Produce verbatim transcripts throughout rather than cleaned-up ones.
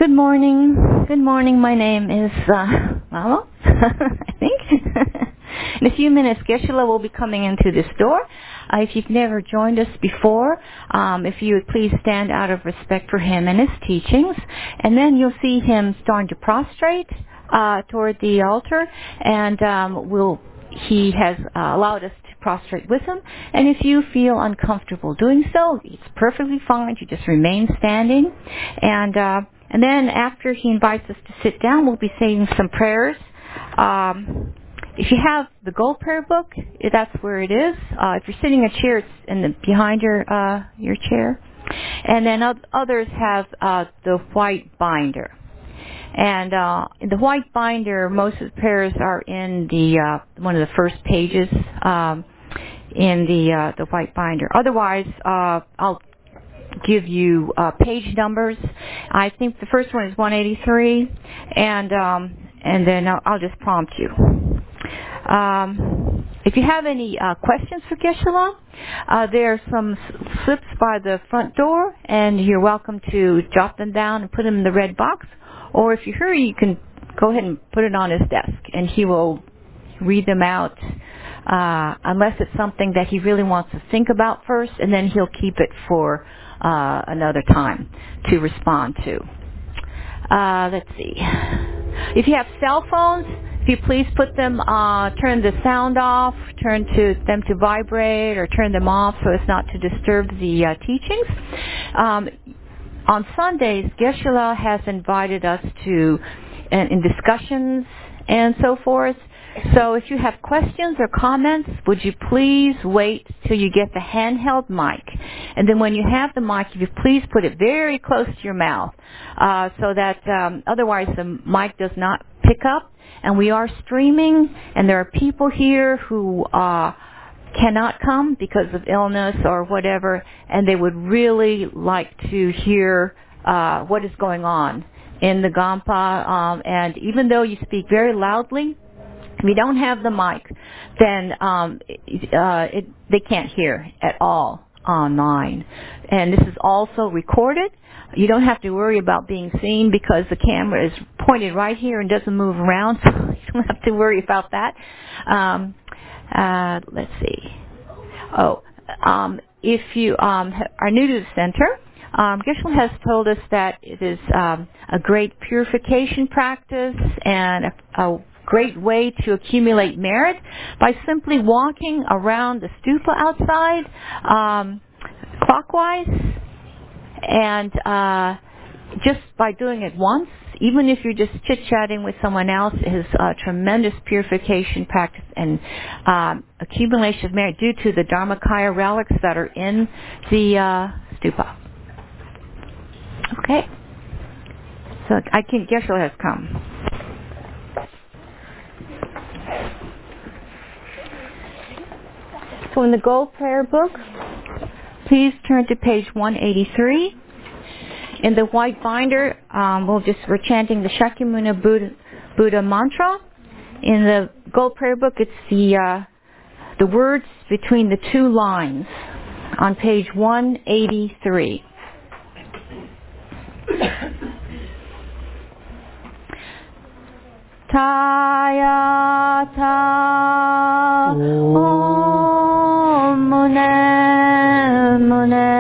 Good morning. Good morning. My name is uh, Mama, I think. In a few minutes, Geshe-la will be coming into this door. Uh, if you've never joined us before, um, if you would please stand out of respect for him and his teachings. And then you'll see him starting to prostrate uh, toward the altar. And um, we'll, he has uh, allowed us to prostrate with him. And if you feel uncomfortable doing so, it's perfectly fine. You just remain standing. And uh, and then after he invites us to sit down, we'll be saying some prayers. Um, if you have the gold prayer book, that's where it is. Uh, if you're sitting in a chair, it's in the, behind your uh, your chair. And then others have uh, the white binder. And uh, in the white binder, most of the prayers are in the uh, one of the first pages um, in the uh, the white binder. Otherwise, uh, I'll give you uh, page numbers. I think the first one is one eighty-three, and um, and then I'll, I'll just prompt you. Um, if you have any uh, questions for Geshe-la, uh, there are some slips by the front door, and you're welcome to jot them down and put them in the red box. Or if you hurry, you can go ahead and put it on his desk, and he will read them out, uh, unless it's something that he really wants to think about first, and then he'll keep it for uh, another time to respond to. Uh, let's see. If you have cell phones, if you please put them, uh, turn the sound off, turn to them to vibrate, or turn them off so as not to disturb the uh, teachings. Um, on Sundays, Geshe-la has invited us to, uh, in discussions and so forth. So if you have questions or comments, would you please wait till you get the handheld mic. And then when you have the mic, if you please put it very close to your mouth, uh, so that um, otherwise the mic does not pick up. And we are streaming, and there are people here who uh, cannot come because of illness or whatever, and they would really like to hear uh, what is going on in the Gampa. Um, and even though you speak very loudly, if you don't have the mic, then um, uh, it, they can't hear at all online. And this is also recorded. You don't have to worry about being seen because the camera is pointed right here and doesn't move around, so you don't have to worry about that. Um, uh, let's see. Oh, um, if you um, are new to the center, um, Geshe-la has told us that it is um, a great purification practice and a, a great way to accumulate merit by simply walking around the stupa outside um, clockwise, and uh, just by doing it once, even if you're just chit-chatting with someone else, is a tremendous purification practice and um, accumulation of merit due to the Dharmakaya relics that are in the uh, stupa. Okay, so I can Geshe-la has come. So in the Gold Prayer Book, please turn to page one eighty-three. In the white binder, um, we'll just we're chanting the Shakyamuni Buddha, Buddha mantra. In the Gold Prayer Book, it's the uh, the words between the two lines on page one eighty-three. Tayata Om Mune Mune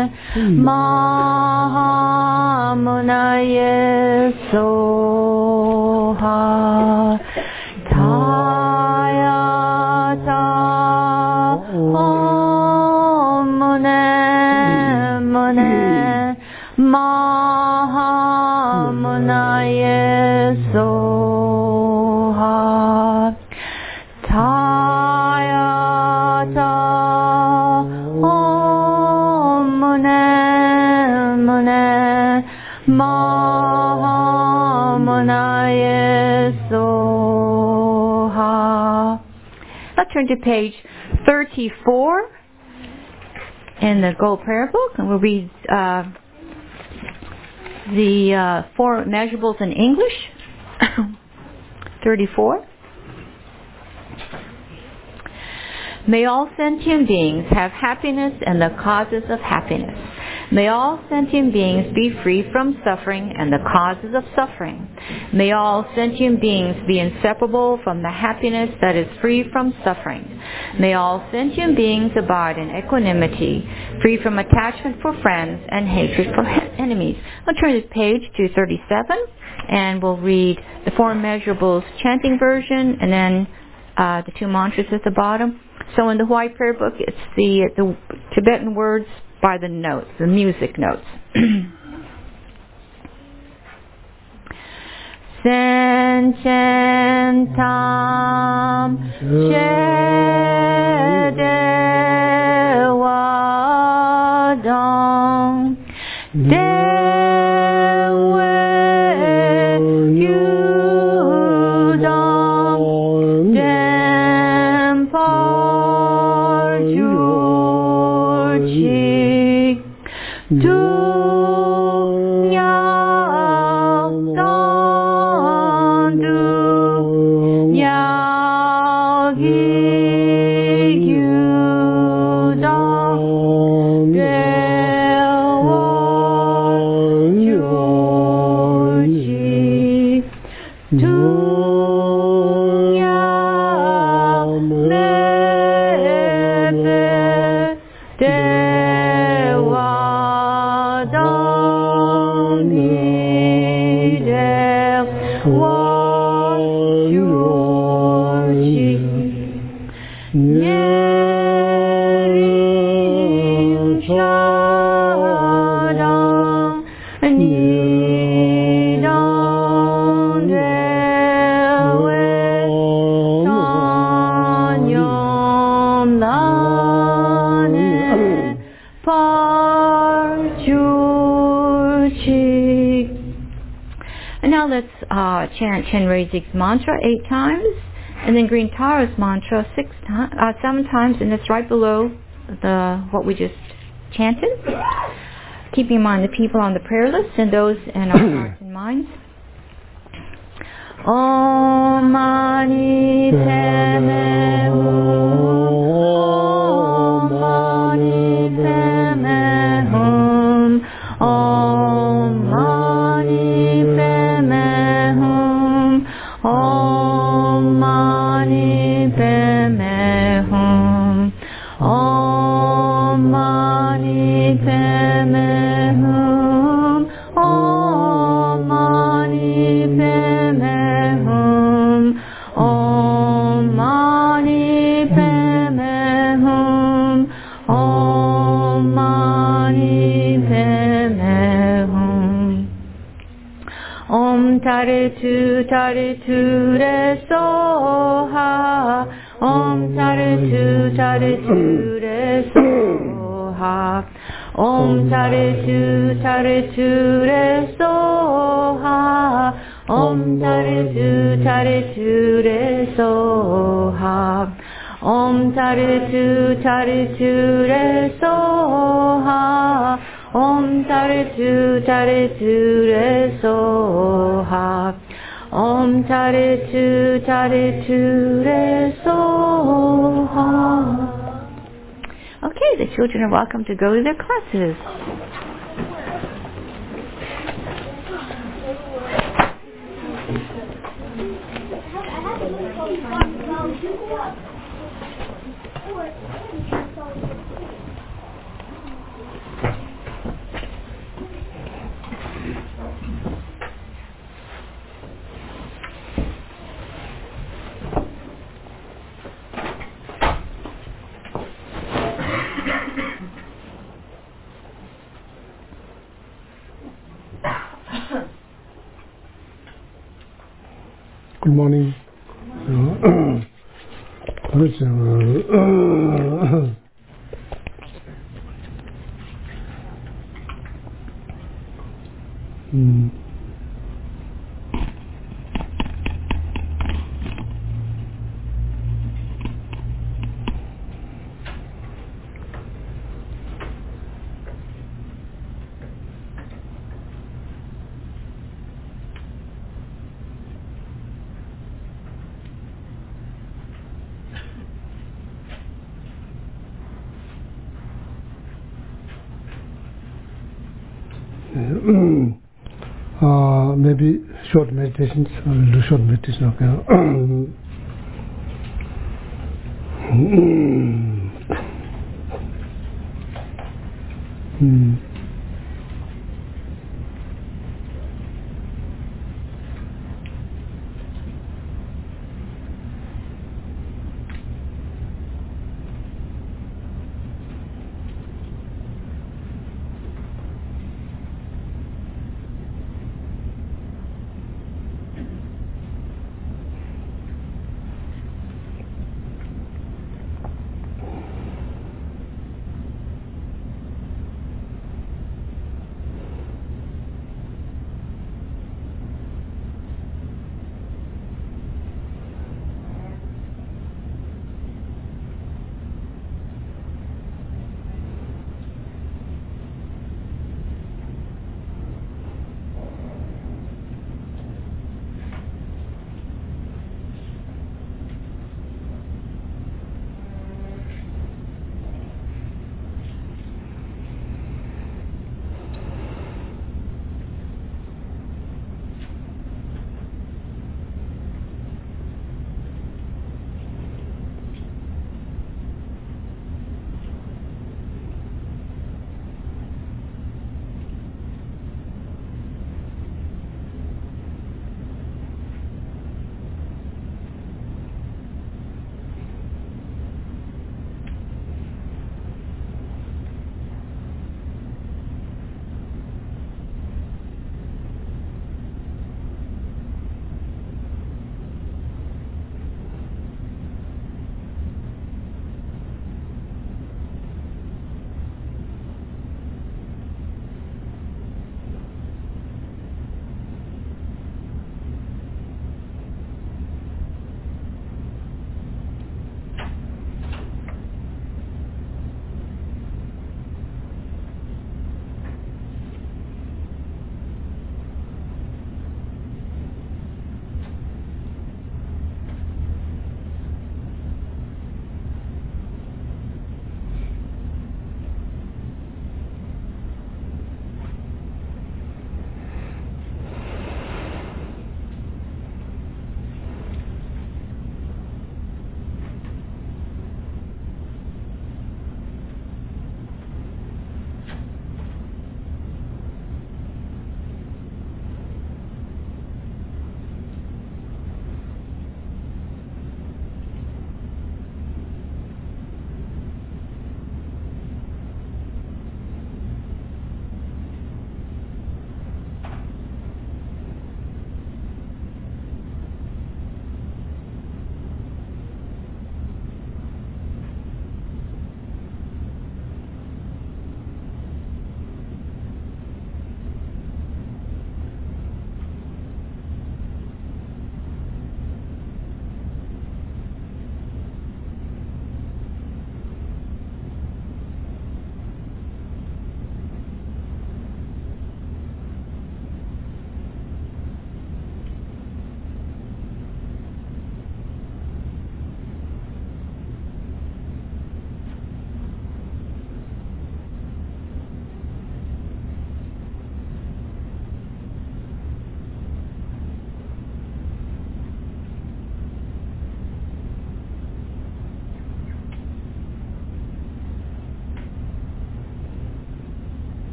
Mahamunaye Soha Tayata Om Mune Mune Mahamunaye Soha Tayata Om Mune Mune Mahamunaye Soha. Let's turn to page thirty-four in the Gold Prayer Book, and we'll read uh, the uh, four measurables in English. thirty-four. May all sentient beings have happiness and the causes of happiness. May all sentient beings be free from suffering and the causes of suffering. May all sentient beings be inseparable from the happiness that is free from suffering. May all sentient beings abide in equanimity, free from attachment for friends and hatred for enemies. I'll turn to page two thirty-seven, and we'll read the Four Immeasurables chanting version, and then uh, the two mantras at the bottom. So in the White Prayer Book, it's the, the Tibetan words by the notes, the music notes. Sencentam Chedewadam Dewe Yudam Dempar Jurchik Dunyam Dandu Nyagi Yudam Dewa Jurchik Dunyam Lebe Dewadami Dewa Jurchik Nyerim Shadam Nidam Dewe Sanyam Lane Parjurchik. And now let's uh, chant Chenrezig's mantra eight times, and then Green Tara's mantra six times, uh, seven times, and it's right below the what we just chanted. Keeping in mind the people on the prayer list and those in our hearts and minds. Om Mani Padme Hum. Om Mani Padme Hum. Om Mani Padme Hum. Om Mani Padme Hum. Om Mani Padme Hum. Om Mani Padme Hum. Om Mani Padme Hum. Om Mani Padme Hum. Om Taritu Taritu Re Soha. Om Taritu Taritu Re Soha. Om Taritu Taritu Re Soha. Om Taritu Taritu Re Soha. Om Taritu Taritu Re Soha. Om Taritu Taritu Re Soha. Om Taritu Taritu Re Soha. Okay, the children are welcome to go to their classes. Good morning. Let's, uh, mm. uh, maybe short meditations. I will do short meditation. Okay. mm.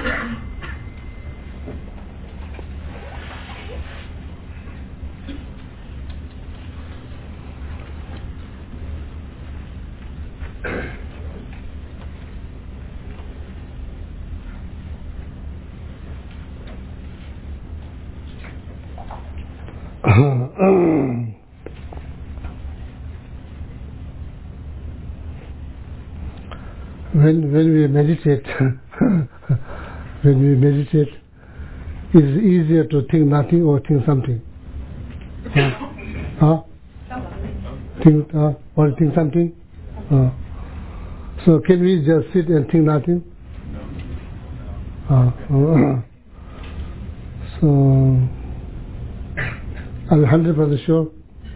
when when we meditate, when we meditate, it's easier to think nothing or think something. Huh? Huh? Think uh, or think something. Uh, so can we just sit and think nothing? Uh, uh, so are you hundred percent sure?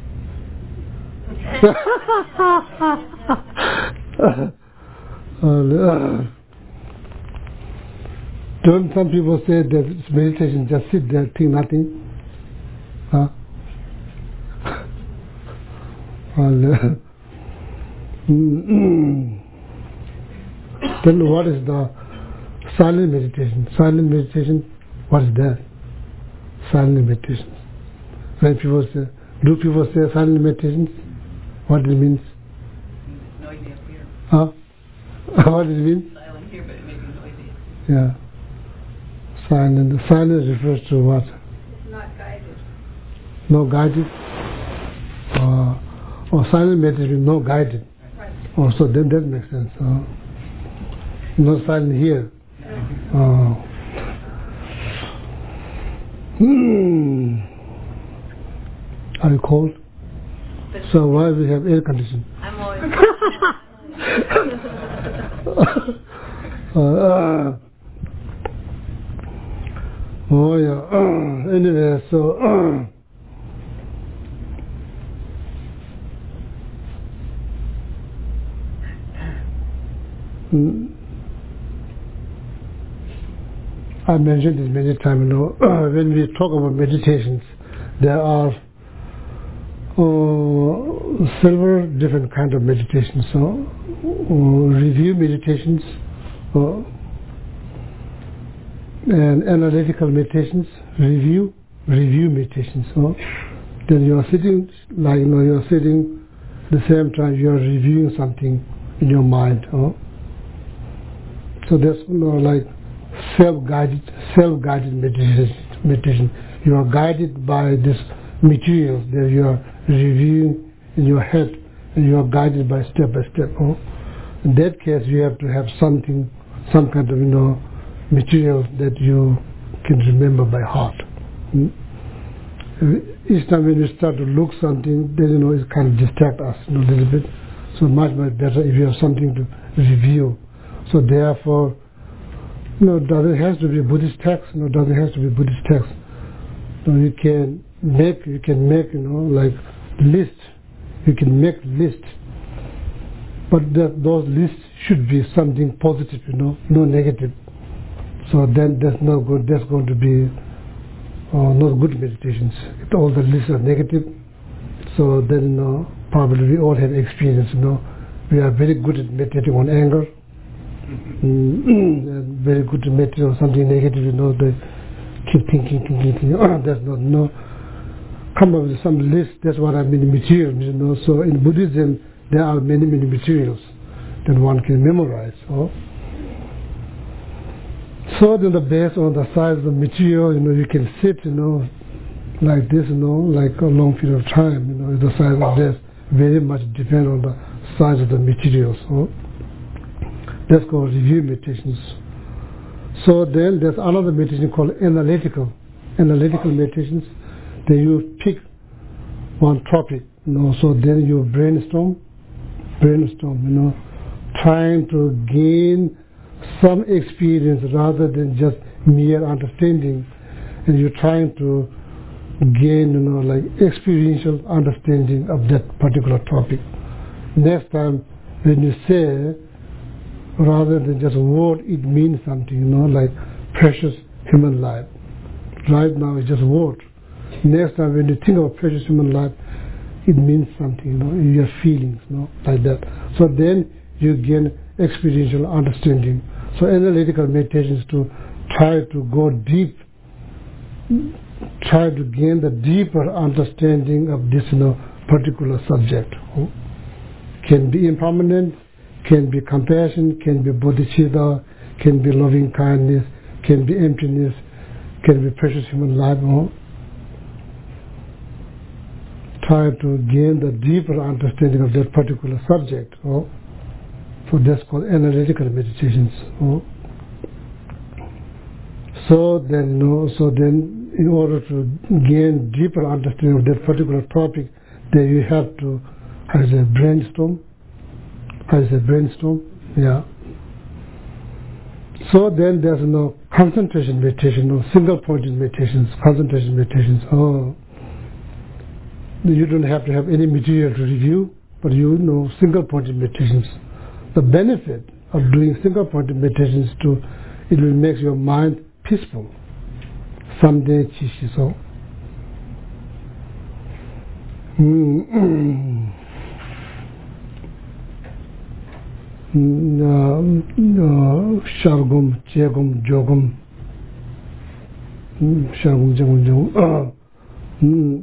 uh, don't some people say that it's meditation, just sit there, think nothing? Huh? Well, uh, then what is the silent meditation? Silent meditation, what is that? Silent meditation. When people say, do people say silent meditations? What does it mean? Noisy up here. Huh? What does it mean? Silent here, but it may be noisy. Yeah. Silent. Silence refers to what? Not guided. No guided? Uh, or silent meditation, no guided. Right. Oh, so then that makes sense. Uh, no silent here. Uh, hmm. Are you cold? But So why we have air conditioning? I'm always. uh, uh, oh yeah. Uh, anyway, so uh, mm, I mentioned this many times. You know, uh, when we talk about meditations, there are Uh, several different kind of meditations. So, uh, review meditations, uh, and analytical meditations, review, review meditations. So, then you are sitting, like you know, you are sitting, the same time you are reviewing something in your mind. Uh. So that's you know, like self-guided, self-guided meditation. Meditation. You are guided by this materials that you are reviewing in your head, and you are guided by step by step. Oh? In that case, you have to have something, some kind of you know material that you can remember by heart. Mm? Each time when you start to look something, then you know it kind of distract us you know, a little bit. So much much better if you have something to review. So therefore, you know, doesn't have to be Buddhist text. No, doesn't have to be Buddhist text. So you can make, you can make, you know, like list. You can make list, but that those lists should be something positive, you know, no negative. So then that's not good. That's going to be uh, not good meditations. If all the lists are negative, so then you know, probably we all have experience. You know, we are very good at meditating on anger. Mm, and very good to meditate on something negative, you know, they keep thinking, thinking, thinking, oh, that's not, no. Come up with some list, that's what I mean, materials, you know. So in Buddhism, there are many, many materials that one can memorize. Oh. So then the based on the size of the material, you know, you can sit, you know, like this, you know, like a long period of time, you know, the size of this very much depends on the size of the materials. Oh. That's called review meditations. So then there's another meditation called analytical. Analytical meditations. Then you pick one topic, you know, so then you brainstorm, brainstorm, you know, trying to gain some experience rather than just mere understanding. And you're trying to gain, you know, like experiential understanding of that particular topic. Next time when you say, rather than just a word, it means something, you know, like precious human life. Right now it's just a word. Next time when you think of precious human life, it means something, you know, in your feelings, you know, like that. So then you gain experiential understanding. So analytical meditation is to try to go deep, try to gain the deeper understanding of this, you know, particular subject. Can be impermanent, can be compassion, can be bodhicitta, can be loving kindness, can be emptiness, can be precious human life. Try to gain the deeper understanding of that particular subject. So that's called analytical meditations. So then, you know, so then, in order to gain deeper understanding of that particular topic, then you have to, how is it, brainstorm? How is it, brainstorm? Yeah. So then there's no concentration meditation, no single-pointed meditations, concentration meditations. Oh, you don't have to have any material to review, but you know single-pointed meditations. The benefit of doing single-pointed meditations too, it will make your mind peaceful. Someday, chishi so. Shargum, Jegum, Jogum, Shargum, Jegum, Jogum.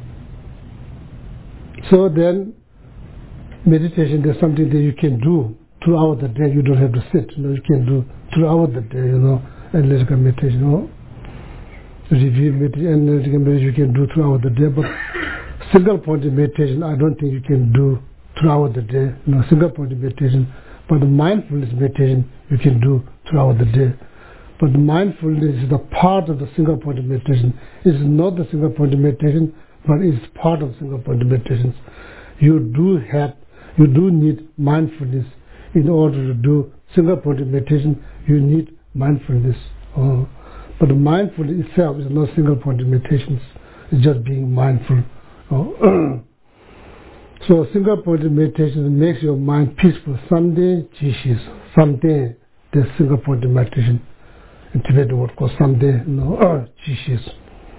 So then, meditation is something that you can do throughout the day. You don't have to sit. You know, you can do throughout the day. You know, analytical meditation. You know, review meditation, analytical meditation you can do throughout the day. But single-pointed meditation, I don't think you can do throughout the day. You know, single-pointed meditation. But the mindfulness meditation you can do throughout the day. But the mindfulness is the part of the single-pointed meditation. It's not the single-pointed meditation, but it's part of single-pointed meditations. You do have, you do need mindfulness in order to do single-pointed meditation. You need mindfulness. Uh, but the mindfulness itself is not single-pointed meditations. It's just being mindful. Uh, so single-pointed meditation makes your mind peaceful. Someday, jishis. Someday, there's single-pointed meditation. In Tibetan word called someday, no, uh, jishis.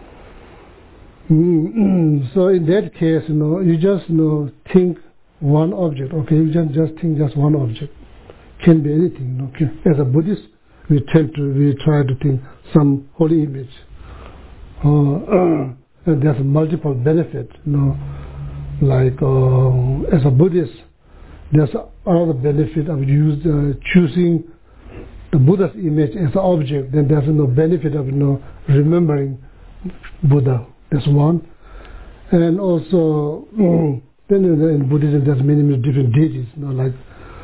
Mm-hmm. So in that case, you know, you just you know think one object. Okay, you just just think just one object. Can be anything. Okay, as a Buddhist, we tend to we try to think some holy image. Uh, uh, and there's multiple benefits. You know, like uh, as a Buddhist, there's another benefit of use, uh, choosing the Buddha's image as an object. Then there's no benefit of you know remembering Buddha. That's one. And also, mm, then in Buddhism there's many, many different deities, you know, like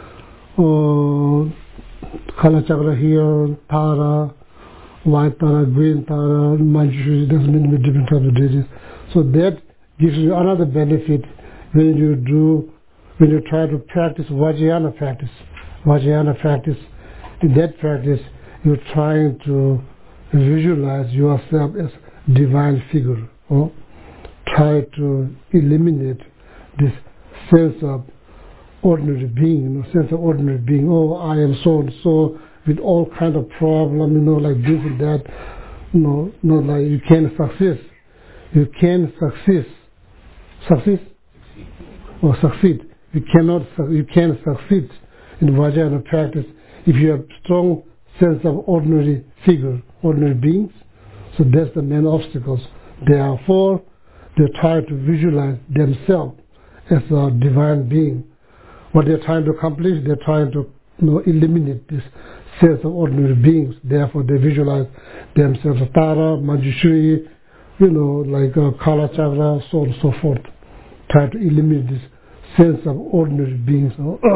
uh, Kala Chakra here, Tara, White Tara, Green Tara, Manjushri, there's many, many different types of deities. So that gives you another benefit when you do, when you try to practice Vajrayana practice. Vajrayana practice, in that practice, you're trying to visualize yourself as divine figure. Or try to eliminate this sense of ordinary being, you know, sense of ordinary being. Oh, I am so and so with all kind of problem, you know, like this and that. You know, not like you can succeed. You can succeed. Succeed or succeed. You cannot. You can succeed in Vajrayana practice if you have strong sense of ordinary figure, ordinary beings. So that's the main obstacles. Therefore, they try to visualize themselves as a divine being. What they're trying to accomplish, they're trying to you know, eliminate this sense of ordinary beings. Therefore, they visualize themselves as Tara, Manjushri, you know, like uh, Kala Chakra, so on and so forth. Try to eliminate this sense of ordinary beings.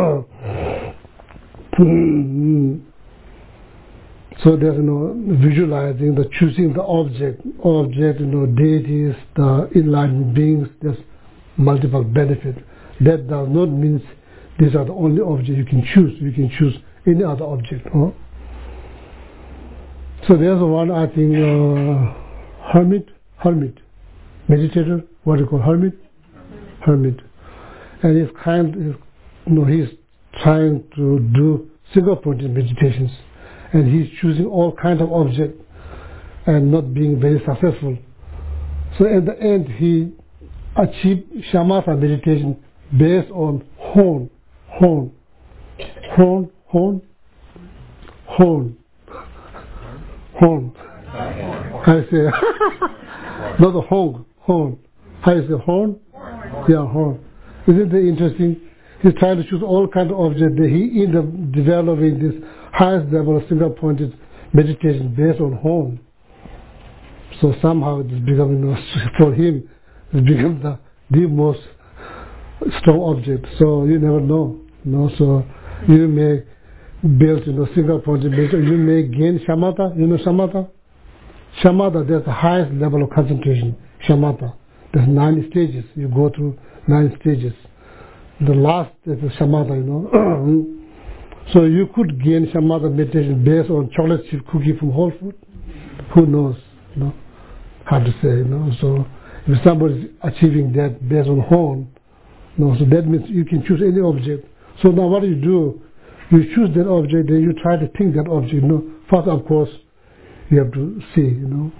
So there's you know visualizing, the choosing the object, object, you know, deities, the enlightened beings. There's multiple benefits. That does not mean these are the only objects you can choose. You can choose any other object. Huh? So there's one, I think, uh, hermit, hermit, meditator. What do you call hermit? Hermit, and he's kind, you know, he's trying to do single-pointed meditations. And he's choosing all kinds of objects and not being very successful. So at the end, he achieved shamatha meditation based on hone, hone, hone, hone, hone, Horn. I say, not a honk, horn. How you say horn? Yeah, horn. Isn't it interesting? He's trying to choose all kinds of objects. He ended up developing this highest level of single-pointed meditation based on horn. So somehow it's becoming, you know, for him, it's become the, the most strong object. So you never know. You know, so you may build, you know, single-pointed meditation. You may gain shamatha. You know shamatha? Shamatha, that's the highest level of concentration. Shamatha. There's nine stages. You go through nine stages. The last is the shamatha, you know. So you could gain shamatha meditation based on chocolate chip cookie from Whole Food. Who knows, you know? Hard to say, you know. So if somebody is achieving that based on horn, you know, so that means you can choose any object. So now what do you do? You choose that object, then you try to think that object, you know. First, of course, you have to see, you know.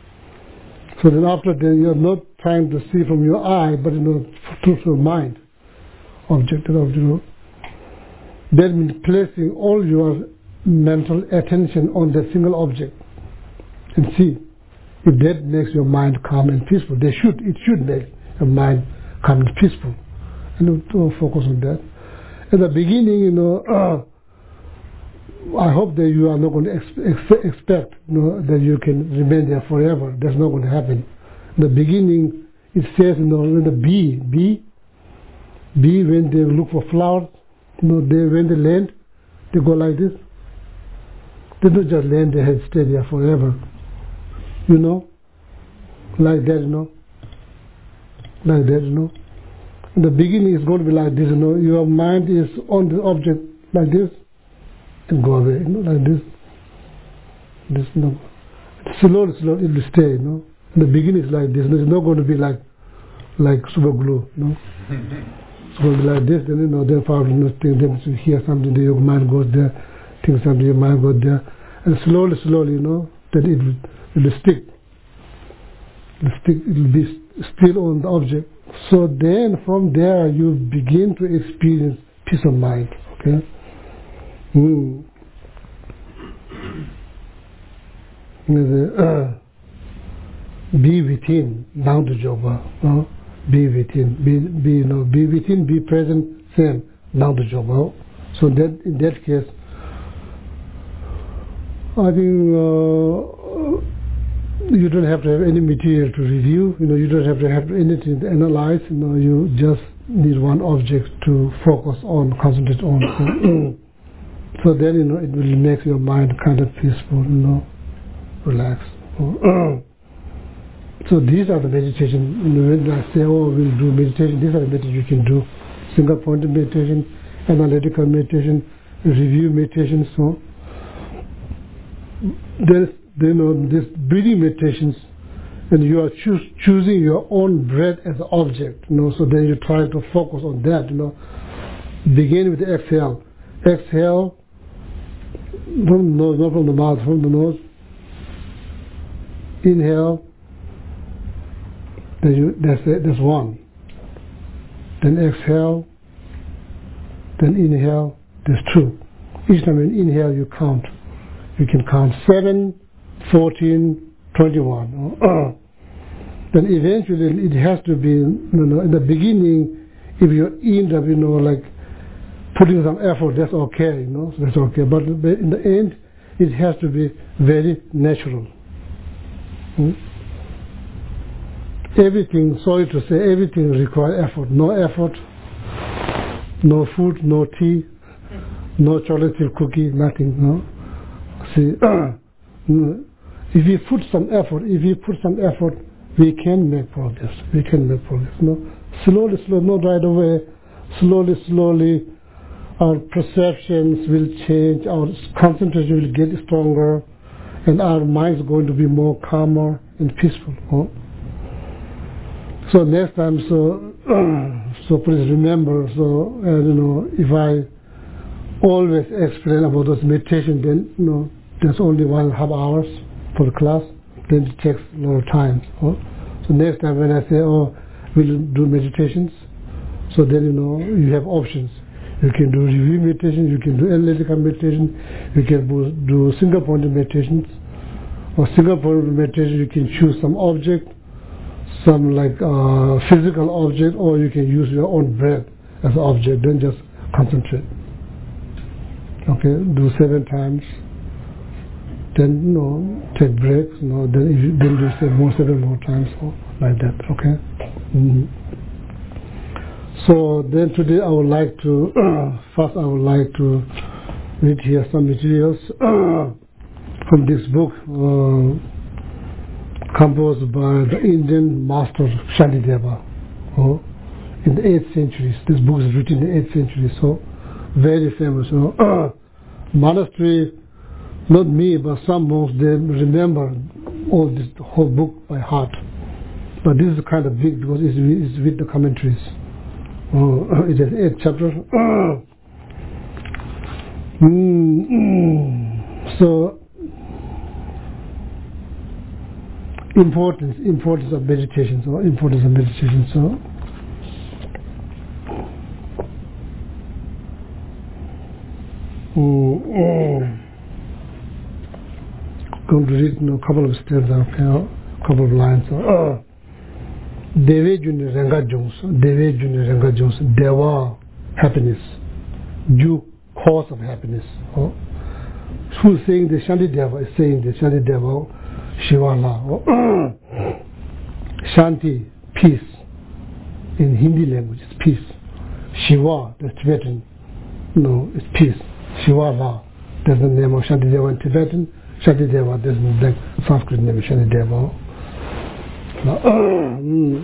So then after that, you're not trying to see from your eye, but, you know, through your mind. Object, you know. That means placing all your mental attention on that single object and see if that makes your mind calm and peaceful. They should, it should make your mind calm and peaceful. And to focus on that. At the beginning, you know, uh, I hope that you are not going to ex ex expect, you know, that you can remain there forever. That's not going to happen. In the beginning, it says, you know, when the bee, bee, bee, when they look for flowers, you know, they when they land, they go like this. They don't just land; they have stay there forever. You know, like that, you know, like that, you know. In the beginning, it's going to be like this, you know. Your mind is on the object like this, and go away, you know, like this. This, you know. Slowly, slowly, it will stay, you know. In the beginning, it's like this. It's not going to be like, like super glue, you know. It's going to be like this, then, you know, then probably, you know, think, then you hear something, then your mind goes there, think something, your mind goes there, and slowly, slowly, you know, then it will, it will stick. It will stick, it will be still on the object. So then, from there, you begin to experience peace of mind, okay? Mm. Uh, be within, down to Joba, uh, be within, be, be, you know, be within, be present, same, down to Joba. So that, in that case, I think uh, you don't have to have any material to review, you know, you don't have to have anything to analyze, you know, you just need one object to focus on, concentrate on. So then, you know, it will make your mind kind of peaceful, you know, relaxed. So these are the meditation. You know, when I say, oh, we'll do meditation, these are the meditation you can do. Single pointed meditation, analytical meditation, review meditation, so there's, you know, this breathing meditations, and you are choos choosing your own breath as an object, you know, so then you try to focus on that, you know. Begin with the exhale. Exhale from the nose, not from the mouth, from the nose. Inhale. Then you, that's, it, that's one. Then exhale. Then inhale. That's two. Each time you inhale, you count. You can count seven, fourteen, twenty-one. Then eventually it has to be, you know, in the beginning, if you end up, you know, like putting some effort, that's okay, you know, so that's okay. But in the end, it has to be very natural. Hmm? Everything, sorry to say, everything requires effort. No effort, no food, no tea, no chocolate chip cookie, nothing, no. See, if we put some effort, if we put some effort, we can make progress. We can make progress. No, slowly, slowly, not right away. Slowly, slowly, our perceptions will change. Our concentration will get stronger, and our mind is going to be more calmer and peaceful. No? So next time, so so please remember. So uh, you know, if I always explain about this meditation, then you know, there's only one and a half hours for the class, then it takes a lot of time. Oh? So next time when I say, oh, we'll do meditations, so then you know, you have options. You can do review meditation, you can do analytical meditation, you can do single pointed meditations, For single point meditation, you can choose some object, some like uh, physical object, or you can use your own breath as an object, then just concentrate. Okay, do seven times, then you know, take breaks, you know, then if you, then do say more seven more times, or like that. Okay. Mm-hmm. So then today I would like to first I would like to read here some materials from this book uh, composed by the Indian master Shantideva oh, in the eighth century. This book is written in the eighth century, so very famous. You know. Monastery, not me, but some monks, they remember all this the whole book by heart. But this is kind of big because it's, it's with the commentaries. Oh, it has eight chapters. Mm-hmm. So, importance, importance of meditation. So, importance of meditation. So, mm-hmm. Going to read you know, a couple of steps, okay, a couple of lines. So, Deve Juni Renga Jones, Deve Juni Renga Jones, Deva, happiness, Ju, cause of happiness. Oh. Who is saying the Shanti Deva is saying the Shanti Deva, Shivala. Oh. Shanti, peace. In Hindi language, it's peace. Shiva, the Tibetan, no, it's peace. Shivala, that's the name of Shanti Deva in Tibetan. Shanti Deva, there's the Sanskrit name, Shanti Deva. Uh, mm,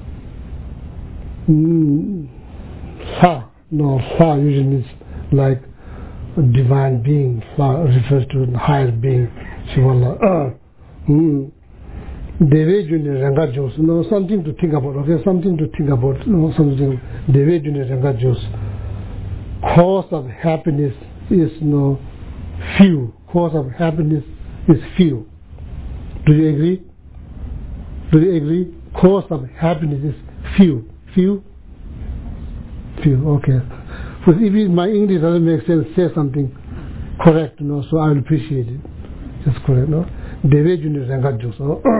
mm, Sa, no, Sa usually means like a divine being. Sa refers to the higher being. Shivala. Uh, mm. Deve Juni Renga Jos. No, something to think about. Okay, something to think about. No, something. Deve Juni Renga Jos. Cause of happiness is no few. Cause of happiness is few. Do you agree? Do you agree? Cause of happiness is few. Few? Few, okay. Because if it, my English doesn't make sense, say something correct, you know, so I will appreciate it. Just correct, no? Deve Juni Renga Jos.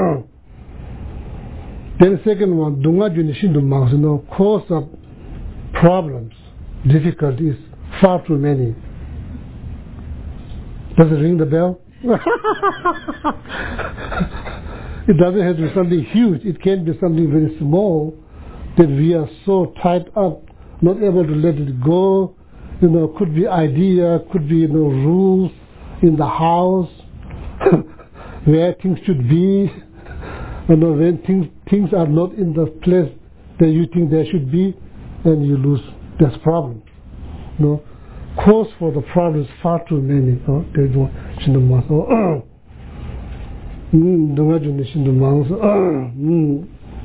Then the second one, Dunga Juni Shindu Mangs, you know, cause of problems, difficulties, far too many. Does it ring the bell? It doesn't have to be something huge. It can be something very small that we are so tied up, not able to let it go. You know, could be idea, could be you know rules in the house where things should be. You know, when things things are not in the place that you think they should be, then you lose. There's problems. You know, cause for the problems far too many. Oh, there's one. Oh, Mm, mm.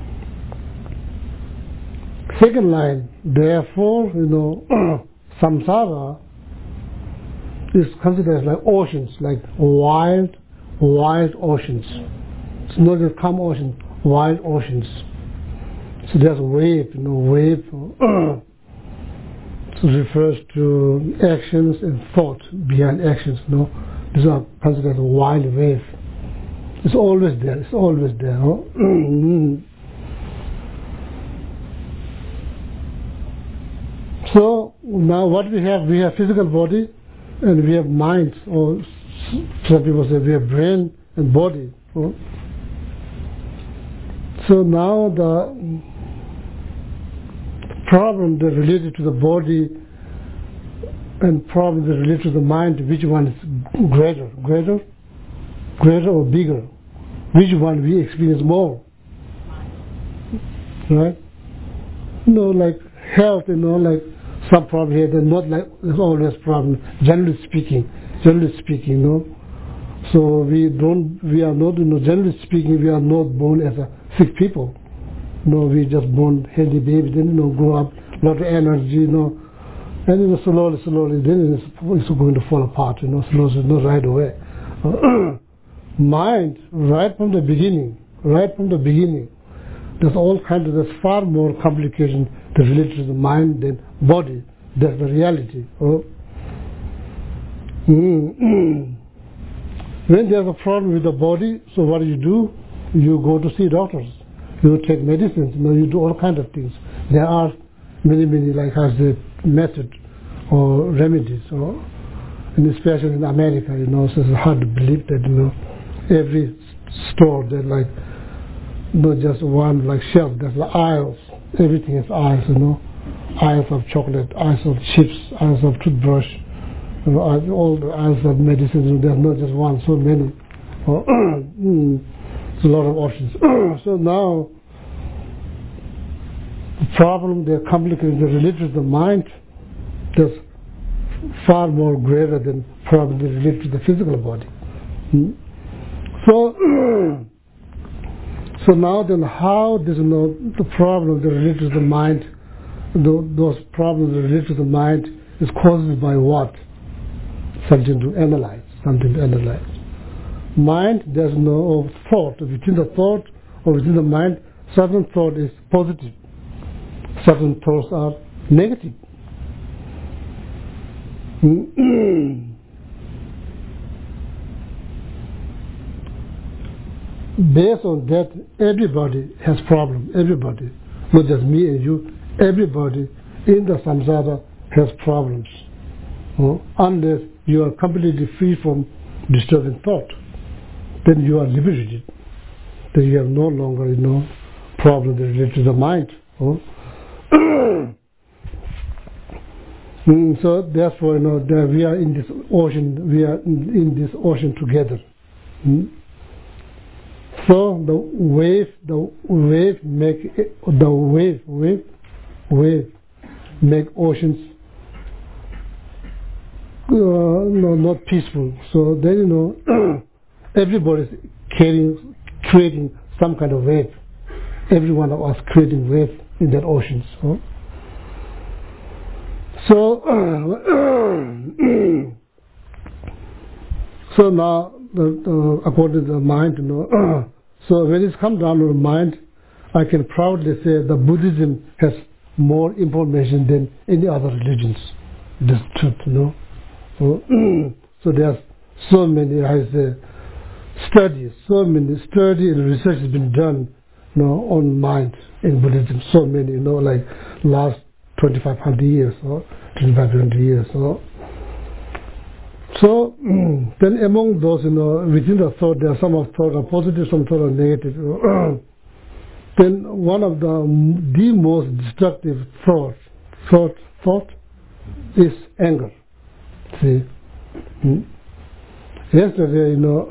Second line, therefore, you know, samsara is considered as like oceans, like wild, wild oceans. It's not a calm ocean, wild oceans. So there's a wave, you know, wave. So it refers to actions and thought behind actions, you know. These are considered as a wild wave. It's always there, it's always there. Huh? So now what we have, we have physical body and we have mind, or some people say we have brain and body. Huh? So now the problem that related to the body and problem that related to the mind, which one is greater? Greater? Greater or bigger? Which one we experience more? Right? You know, like health, you know, like some problem here, there's not like, there's always problem, generally speaking, generally speaking, you know. So we don't, we are not, you know, generally speaking, we are not born as a sick people. No, we just born healthy baby, then, you know, grow up, lot of energy, you know, and you know, slowly, slowly, then it's, it's going to fall apart, you know, slowly, not right away. Mind, right from the beginning, right from the beginning, there's all kinds of, there's far more complication that related to the mind than body. That's the reality. Oh. Mm-hmm. When there's a problem with the body, so what do you do? You go to see doctors. You take medicines. You know, you do all kinds of things. There are many, many, like as a method or remedies, or, and especially in America, you know, so it's hard to believe that, you know, every store, there's like, not just one, like shelf, there's like aisles. Everything is aisles, you know. Aisles of chocolate, aisles of chips, aisles of toothbrush, you know, all the aisles of medicines. You know, there's not just one, so many. It's a lot of options. So now, the problem, they're complicated, they're related to the mind. There's far more greater than problem related to the physical body. Hmm? So, so now then, how does you know the problem that related to the mind, the, those problems that related to the mind, is caused by what? Something to analyze. Something to analyze. Mind, there's no thought. Within the thought or within the mind, certain thought is positive. Certain thoughts are negative. Based on that, everybody has problem. Everybody, not just me and you. Everybody in the samsara has problems, uh, unless you are completely free from disturbing thought. Then you are liberated. Then you have no longer, you know, problem related to the mind. Uh. Mm, so therefore, you know, that we are in this ocean. We are in, in this ocean together. Mm. So the wave, the wave make the wave, wave, wave make oceans uh, no, not peaceful. So then you know, everybody is carrying, creating some kind of wave. Every one of us creating wave in that ocean. So. So, so now, the, the, according to the mind, you know, so when it's come down to the mind, I can proudly say that Buddhism has more information than any other religions. This truth, you know. So, so there's so many, I say, studies, so many study and research has been done, you know, on mind in Buddhism. So many, you know, like last twenty-five hundred years or twenty-five hundred years. So, so mm, then among those, you know, within the thought, there are some of thought are positive, some thought are negative. Then one of the the most destructive thought, thought, thought is anger. See, mm. Yesterday, you know,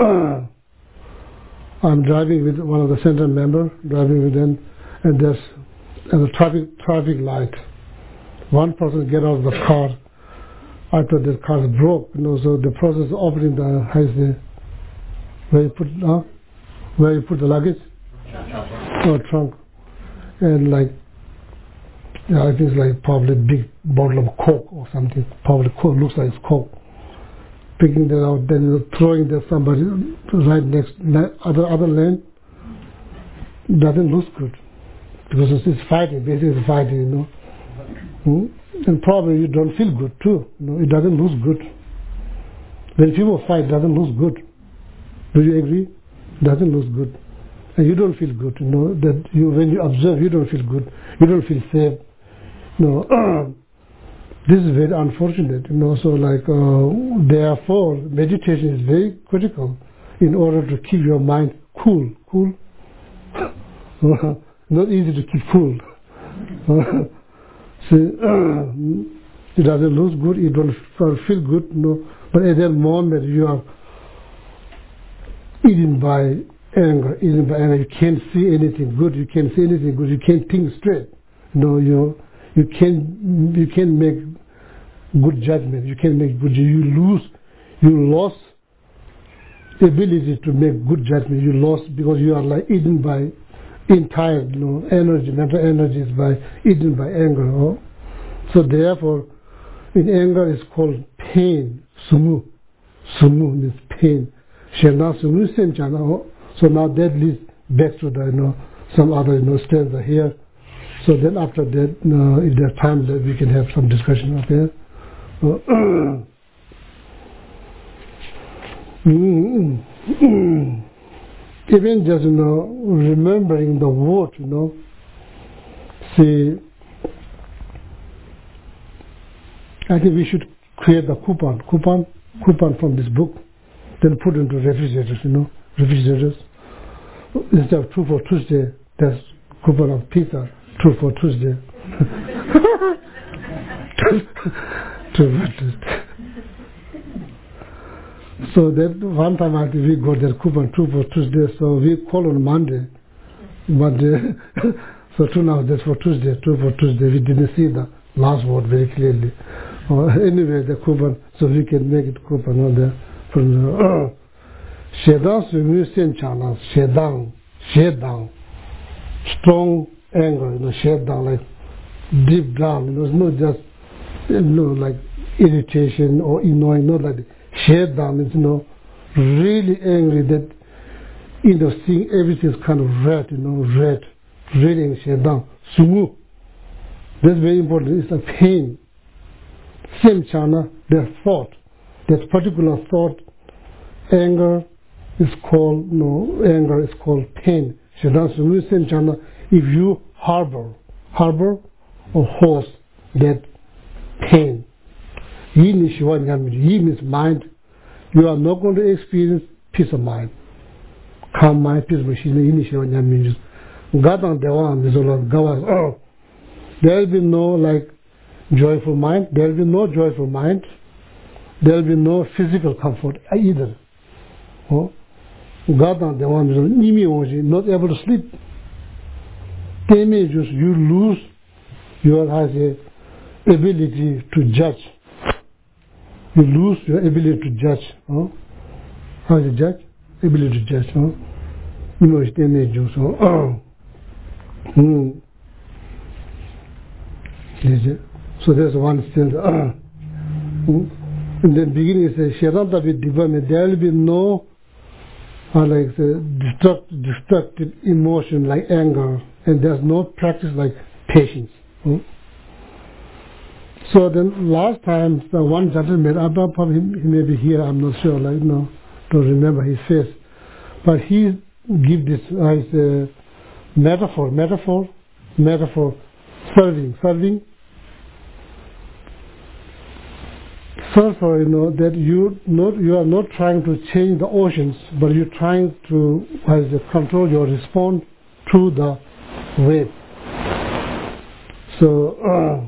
I'm driving with one of the center member, driving with them, and there's a traffic traffic light. One person get out of the car. I thought the car broke, you know. So the process of opening the house, where you put uh, where you put the luggage, or trunk, and like, yeah, I think it's like probably a big bottle of Coke or something. Probably Coke, looks like it's Coke. Picking that out, then you know, throwing that somebody right next other other lane. Doesn't look good because it's fighting. Basically, it's fighting, you know. Hmm? And probably you don't feel good too. You know, it doesn't look good. When people fight, it doesn't look good. Do you agree? It doesn't look good. And you don't feel good, you know, that you, when you observe, you don't feel good. You don't feel safe. You know, this is very unfortunate, you know, so like, uh, therefore, meditation is very critical in order to keep your mind cool. Cool? Not easy to keep cool. See, uh, it doesn't look good, you don't feel good, no. But at that moment you are eaten by anger, eaten by anger. You can't see anything good. You can't see anything good. You can't think straight. No, you you can't you can't make good judgment. You can't make good. You lose. You lost the ability to make good judgment. You lost because you are like eaten by entire, you know, energy, mental energy is by eaten by anger. Oh? So therefore, in anger is called pain. Sumu, sumu means pain. Shena sumu senchana. Oh? So now that leads back to the, you know, some other, you know, stanza here. So then after that, uh, if there's time, that we can have some discussion up here. Uh, Mm, mm, even just, you know, remembering the word, you know, see, I think we should create the coupon, coupon, coupon from this book, then put into refrigerators, you know, refrigerators. Instead of two for Tuesday, there's coupon of pizza, two for Tuesday. two for Tuesday. So that one time I think we got that coupon, two for Tuesday, so we call on Monday. Monday. So two now, that's for Tuesday, two for Tuesday. We didn't see the last word very clearly. Uh, anyway, the coupon, so we can make it coupon on the, from the, uh, Shedang Sumi Sen Chana, Shedang, Shedang, strong anger, you know, Shedang, like deep down, you know, it's not just, you know, like irritation or annoying, not like Shedang means, you know, really angry that, you know, seeing everything's kind of red, you know, red, really Shedang, Sumu. That's very important, it's like pain. Same Chana, their thought, that particular thought, anger, is called, no, anger is called pain. Shedang Sumi Sen Chana, if you harbor, harbor or host that pain, Yi ni Shiwa Nyamiri, Yi means mind, you are not going to experience peace of mind. Calm mind, peace of mind, Yi ni Shiwa Nyamiri. Gadang Dewa and Mizola Gawas, oh, there will be no like joyful mind, there will be no joyful mind, there will be no physical comfort either. Oh, Gadang Dewa Nimi not able to sleep. They may just you lose your has a ability to judge. You lose your ability to judge. Oh, how is it judge? Ability to judge. Oh, you know it's damage. So, oh, hmm. So there's one still. Uh, in the beginning it says, Sheranta with development, there will be no uh, like the destruct, destructive emotion like anger, and there's no practice like patience. Hmm? So then last time, the one gentleman, I probably he may be here, I'm not sure, like, no, don't remember his face, but he give this as a metaphor, metaphor, metaphor, serving, serving. Sulfur, you know, that you not you are not trying to change the oceans, but you're trying to as a control your response to the wave. So, uh,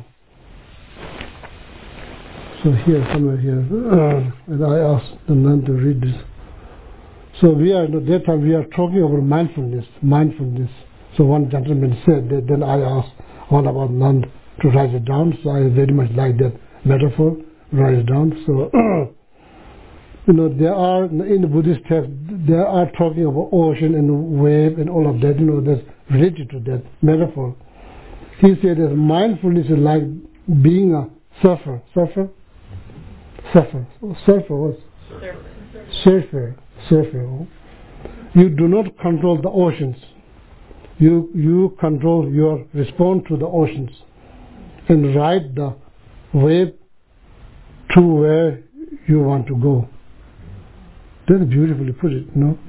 so here, somewhere here, uh, and I asked the nun to read this. So we are, at that time we are talking about mindfulness, mindfulness. So one gentleman said that, then I asked one about nun to write it down, so I very much like that metaphor. Write it down. So, you know, there are, in the Buddhist text, they are talking about ocean and wave and all of that, you know, that's related to that metaphor. He said that mindfulness is like being a surfer. Surfer? Surfer. Surfer was? Surfer. Surfer. Surfer. You do not control the oceans. You, you control your response to the oceans and ride the wave to where you want to go. That's beautifully put it, you know.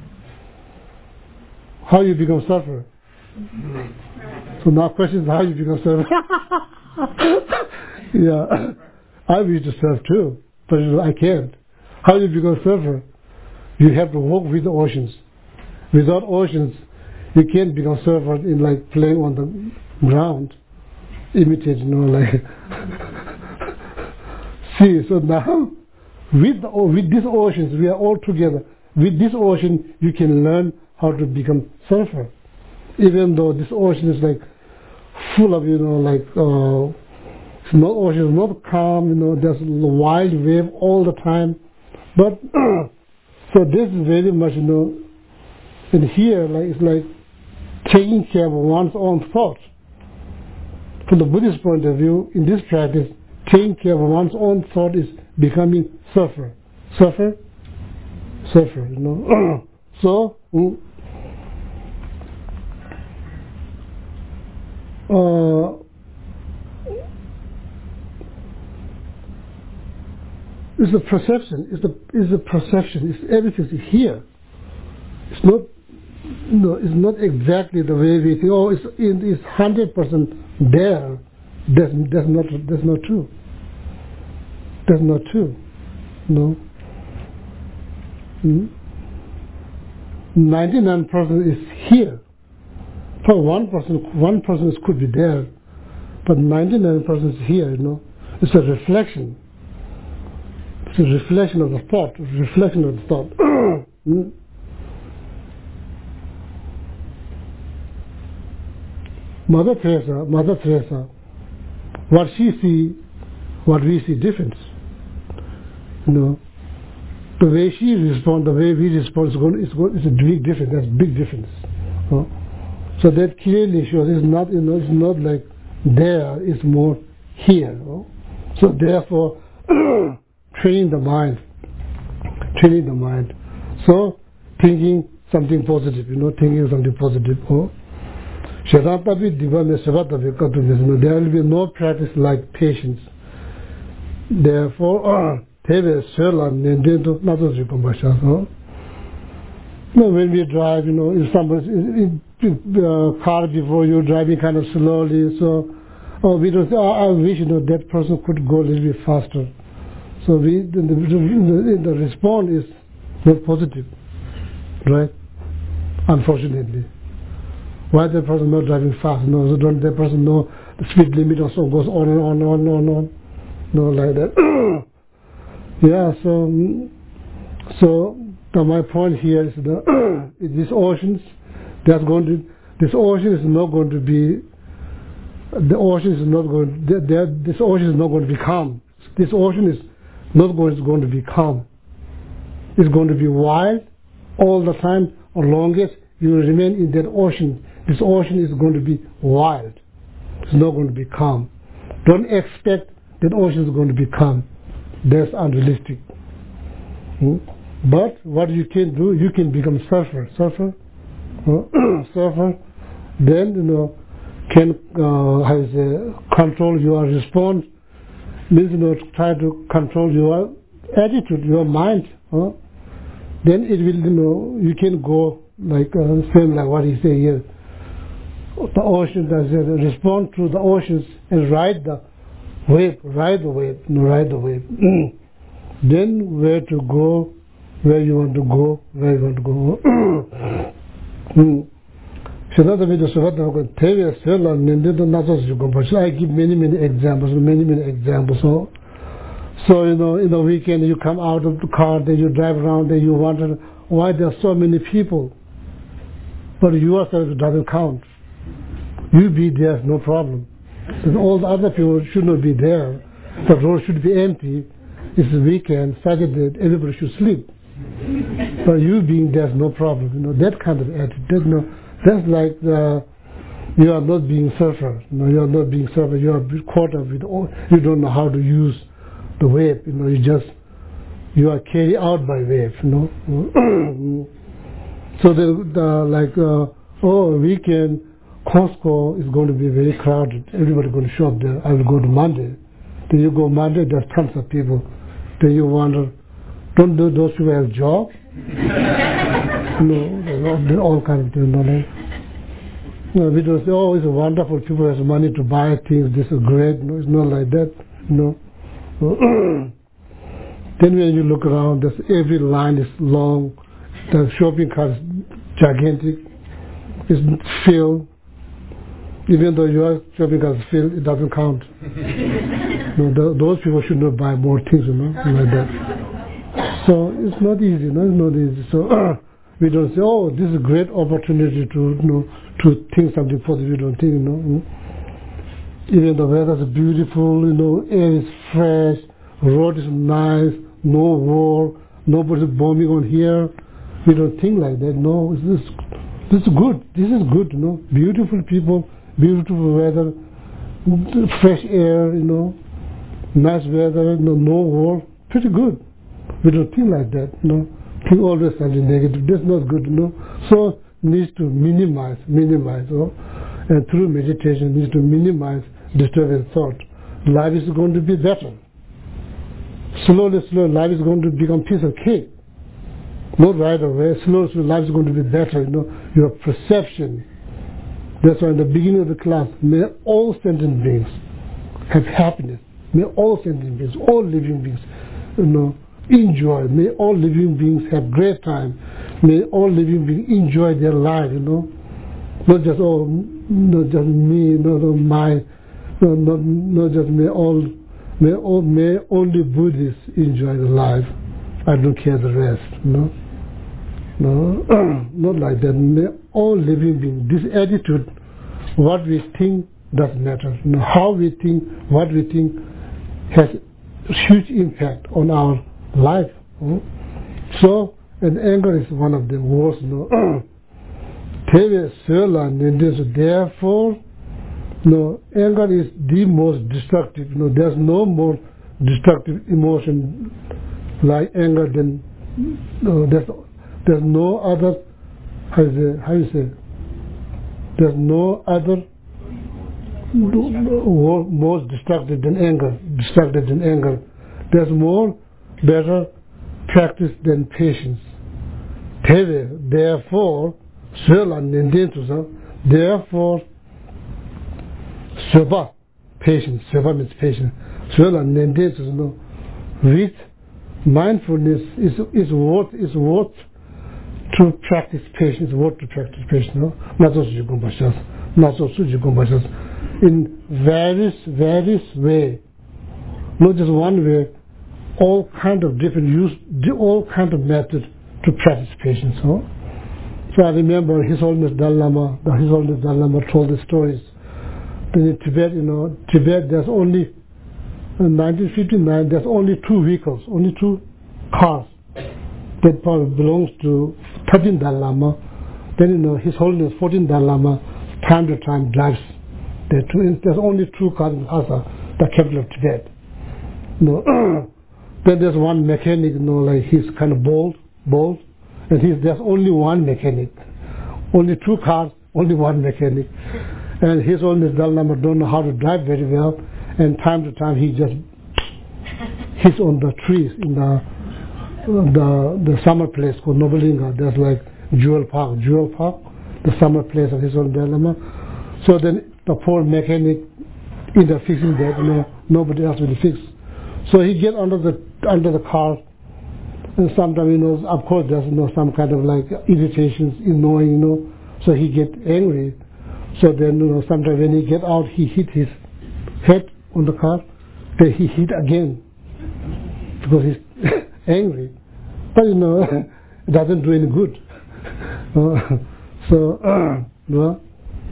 How you become surfer? So now question is how you become surfer. Yeah, I wish to surf too, but I can't. How you become surfer? You have to walk with the oceans. Without oceans, you can't become surfer in like playing on the ground. Imitate, you know, like. See, so now, with, the, with these oceans, we are all together. With this ocean, you can learn how to become surfer. Even though this ocean is like full of, you know, like, uh, it's not ocean, it's not calm, you know, there's a wild wave all the time. But, so this is very much, you know, and here, like, it's like taking care of one's own thoughts. From the Buddhist point of view, in this practice, taking care of one's own thought is becoming surfer. Surfer? Surfer, you know. So, uh, it's the perception. It's the it's the perception. It's everything here. It's not. No, it's not exactly the way we think. Oh, it's it's hundred percent there. That's that's not that's not true. That's not true. No. Ninety-nine percent is here. For one person, one person could be there, but ninety-nine percent is here. You know, it's a reflection. It's a reflection of the thought. A reflection of the thought. mm? Mother Teresa, Mother Teresa, what she see, what we see difference. You know, the way she responds, the way we respond is going, is going, it's a big difference. That's a big difference. You know? So that clearly shows it's not, you know, it's not like there. It's more here. You know? So therefore, training the mind, training the mind. So thinking something positive. You know, thinking something positive. You know? There will be no practice like patience. Therefore, no, when we drive, you know, if somebody in the car before you driving kind of slowly, so oh, we don't. Oh, I wish you know that person could go a little bit faster. So we the, the, the response is not positive, right? Unfortunately. Why that person not driving fast? No, so don't that person know the speed limit also goes on and on and on and on, on. No, like that. Yeah, so so the, my point here is the these oceans, that's going to this ocean is not going to be the ocean is not going they, they, this ocean is not going to be calm. This ocean is not going is going to be calm. It's going to be wild all the time. Or longest you remain in that ocean. This ocean is going to be wild. It's not going to be calm. Don't expect that ocean is going to be calm. That's unrealistic. Hmm? But what you can do, you can become surfer. Surfer? Uh, surfer. Then, you know, can uh, how is it, control your response. Means, you know, try to control your attitude, your mind. Huh? Then it will, you know, you can go like, uh, same like what he say here. The ocean does uh, respond to the oceans and ride the wave, ride the wave, no, ride the wave. Then where to go, where you want to go, where you want to go. I give many, many examples, many, many examples. So, so you know, in the weekend you come out of the car, then you drive around, then you wonder why there are so many people. But yourself doesn't count. You be there, no problem. And all the other people should not be there. The road should be empty. It's the weekend, Saturday, everybody should sleep. But you being there, no problem. You know, that kind of attitude. That's, no, that's like the, you are not being surfer. You know, you are not being surfer. You are caught up with all, you don't know how to use the wave. You know, you just, you are carried out by wave, you know. So the, the like, uh, oh, weekend, Costco is going to be very crowded. Everybody going to show up there. I will go to Monday. Then you go Monday, there's tons of people. Then you wonder, don't do those people have jobs? No, they're all kinds of things. You know, like, you know, we don't say, oh, it's wonderful. People have money to buy things. This is great. No, it's not like that. You know. Then when you look around, there's, every line is long. The shopping cart is gigantic. It's filled. Even though your shopping cart is filled, it doesn't count. No, the, those people should not buy more things, you know, like that. So it's not easy, no, it's not easy. So uh, we don't say, oh, this is a great opportunity to, you know, to think something positive. We don't think, you know. Even the weather is beautiful, you know, air is fresh, road is nice, no war, nobody's bombing on here. We don't think like that. No, this is this is good. This is good, you know. Beautiful people, beautiful weather, fresh air, you know, nice weather, no, no war. Pretty good. We don't think like that, you know. Think always something negative. That's not good, you know. So needs to minimize, minimize, you know? And through meditation needs to minimize disturbing thought. Life is going to be better. slowly, slowly, life is going to become piece of cake. Not right away. Slowly, slowly, life is going to be better. You know, your perception. That's why in the beginning of the class, may all sentient beings have happiness. May all sentient beings, all living beings, you know, enjoy. May all living beings have great time. May all living beings enjoy their life. You know, not just oh, not just me, not my, no, not not just me. All, may all, may only Buddhists enjoy the life. I don't care the rest. You know. No, not like that. May all living beings, this attitude, what we think doesn't matter. You know, how we think, what we think has huge impact on our life. Hmm? So, and anger is one of the worst. No, therefore, no, anger is the most destructive. No, there's no more destructive emotion like anger than no. There's There's no other, how you say, how you say, there's no other more destructive than anger, destructive than anger. There's more better practice than patience. Therefore, therefore, Seva, patience, Seva means patience. With mindfulness is is worth is worth to practice patience, what to practice patience, no? Not so sujugumbashas, not so sujugumbashas, in various, various ways, not just one way, all kind of different use, all kind of methods to practice patience, no? So I remember His Holiness Dalai Lama, the His Holiness Dalai Lama told the stories. Then in Tibet, you know, Tibet there's only, in nineteen fifty-nine, there's only two vehicles, only two cars. That part belongs to thirteenth Dalai Lama. Then, you know, His Holiness fourteenth Dalai Lama, time to time drives. There two, there's only two cars in Lhasa, the capital of Tibet. You know, then there's one mechanic, you know, like he's kind of bold, bold, and he's, there's only one mechanic. Only two cars, only one mechanic. And His Holiness Dalai Lama don't know how to drive very well, and time to time he just hits on the trees in the the the summer place called Nobulinga. There's like Jewel Park, Jewel Park, the summer place of His Holiness Dalai Lama. So then the poor mechanic in the fixing that, you know, nobody else will fix. So he get under the under the car, and sometimes, you know, of course there's, you know, some kind of like irritations, annoying, you know. So he get angry. So then, you know, sometimes when he get out, he hit his head on the car. Then he hit again because he's angry. But, you know, it doesn't do any good. Uh, so, uh, you know,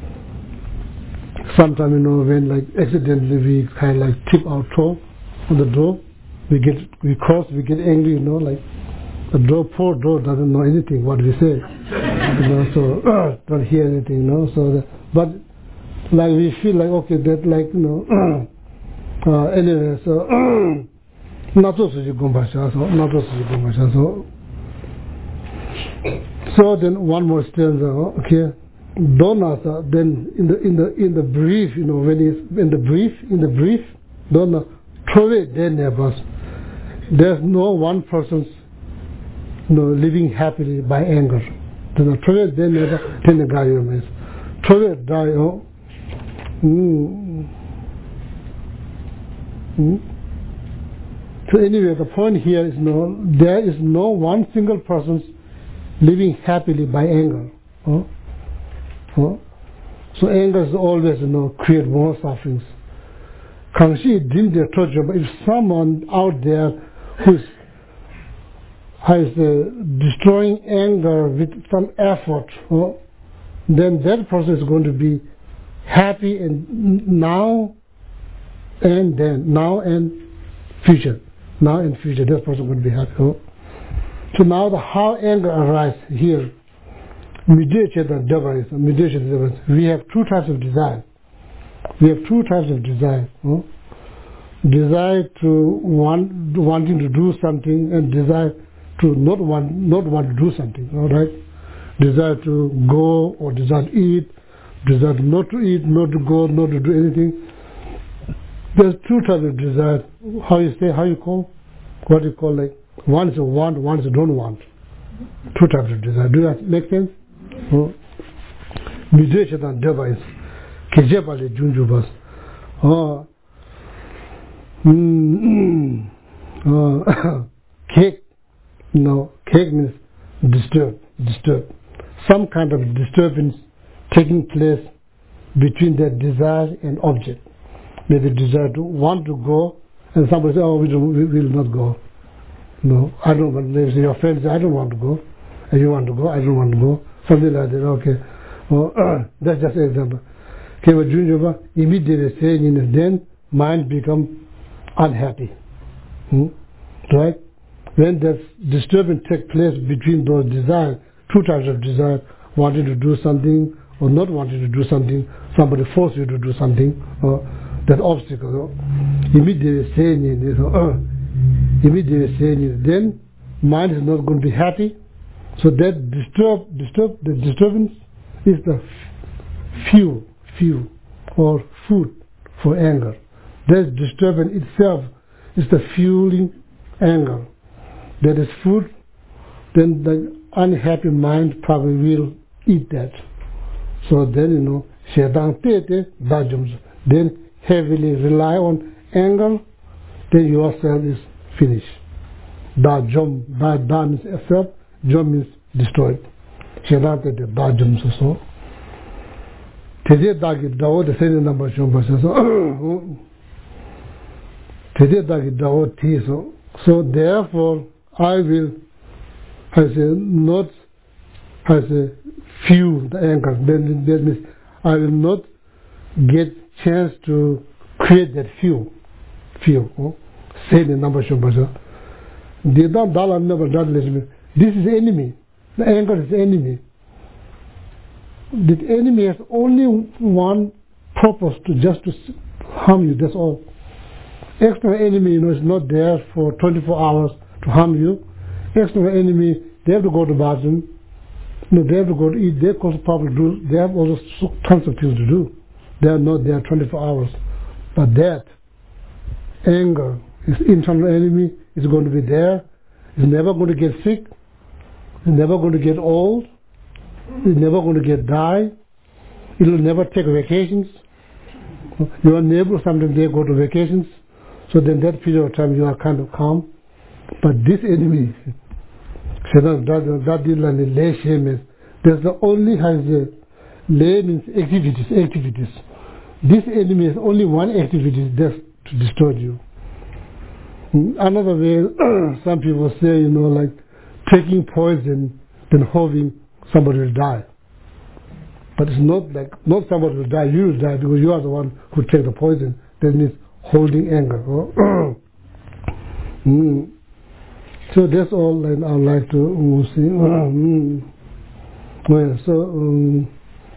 sometimes, you know, when like accidentally we kind of like tip our toe on the door, we get, we cross, we get angry, you know, like the door, poor door doesn't know anything what we say, you know, so uh, don't hear anything, you know. So, the, but like we feel like okay, that like, you know, uh, anyway, so not so sujugumbasha, so not so sujugumbasha, so. So then one more stanza, okay. Dona, then in the in the in the brief, you know, when he's in the brief, in the brief, Dona, trove de nebas. There's no one person's, you know, living happily by anger. Dona trove de nebas tenegayo means trove dayo. So anyway, the point here is no, there is no one single person's living happily by anger. Huh? Huh? So anger is always, you know, create more sufferings. Kangshi didn't they told you, but if someone out there who's has uh, destroying anger with some effort, huh, then that person is going to be happy and now and then, now and future, now and future. That person is going to be happy. Huh? So now the how anger arises here. We have two types of desire. We have two types of desire. Huh? Desire to want, wanting to do something, and desire to not want, not want to do something. All right. Desire to go or desire to eat, desire not to eat, not to go, not to do anything. There's two types of desire. How you say? How you call? what you call like one is a want, one is a don't want. Two types of desire. Do that make sense? Oh. Midwechetan device. Kejepale junjubas. Oh. Mm. Oh. Cake. No. Cake means disturb. Disturb. Some kind of disturbance taking place between that desire and object. Maybe desire to want to go, and somebody says, oh, we, don't, we will not go. No, I don't want to go. Your friend says, I don't want to go. And you want to go, I don't want to go. Something like that, okay. Well, uh, that's just an example. Okay, but Junjaba immediately saying in it, then mind become unhappy. Hmm? Right? When that disturbance takes place between those desires, two types of desire, wanting to do something or not wanting to do something, somebody force you to do something, or that obstacle, immediately saying it, uh, immediately saying it, then mind is not going to be happy. So that disturb, disturb, the disturbance is the fuel, fuel, or food for anger. That disturbance itself is the fueling anger. That is food, then the unhappy mind probably will eat that. So then, you know, Shaitan tete dajums. Then heavily rely on anger, then yourself is finished. Dajum, da, da means effort, jum means destroyed. Shaitan tete dajums also. Tete dagi dawo, the same number shumba says. Tete dagi dawo ti so. So therefore, I will, I say, not, I say, fuel the anger. Then that means I will not get chance to create that fuel. Fuel. Oh? Say the number shumba. They don't dollar never done this is enemy. The anger is enemy. The enemy has only one purpose, to just to harm you. That's all. External enemy, you know, is not there for twenty-four hours to harm you. External enemy, they have to go to the bathroom. You know, they have to go to eat. They also probably do. They have also tons of things to do. They are not there twenty-four hours. But that anger is internal enemy. Is going to be there. It's never going to get sick. It's never going to get old. It's never going to get die. It will never take vacations. Your neighbor, sometimes they go to vacations. So then that period of time you are kind of calm. But this enemy, that's the only has the lay means activities, activities. This enemy has only one activity, that's to destroy you. Another way, some people say, you know, like taking poison, then hoping somebody will die. But it's not like, not somebody will die, you will die because you are the one who take the poison. That means holding anger. mm. So that's all I would like to uh, see. Mm. Well, so, um,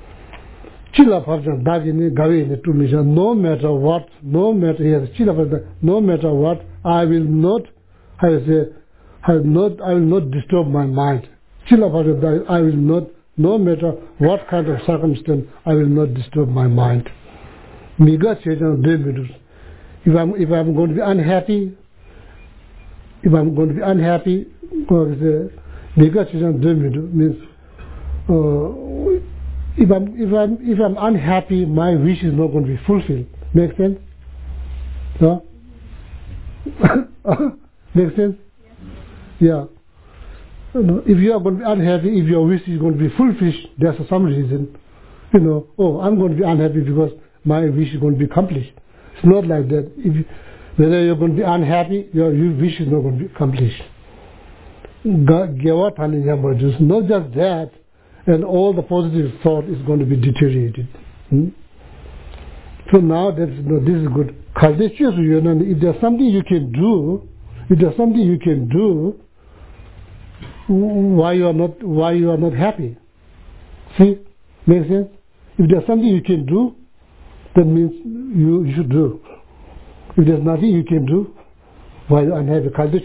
no matter what, no matter, yes, no matter what, I will not, I say, I will not, I will not disturb my mind. I will not, no matter what kind of circumstance, I will not disturb my mind. If I'm, if I'm going to be unhappy, if I'm going to be unhappy, means, uh, if I'm, if I'm, if I'm unhappy, my wish is not going to be fulfilled. Make sense? No? Make sense? Yeah. You know, if you are going to be unhappy, if your wish is going to be fulfilled, there's some reason. You know, oh, I'm going to be unhappy because my wish is going to be accomplished. It's not like that. If you, whether you're going to be unhappy, your, your wish is not going to be accomplished. Not just that, and all the positive thought is going to be deteriorated. Hmm? So now that's, you know, this is good. If there's something you can do, if there's something you can do, why you are not, why you are not happy? See, makes sense? If there's something you can do, that means you, you should do. If there's nothing you can do, why are you unhappy?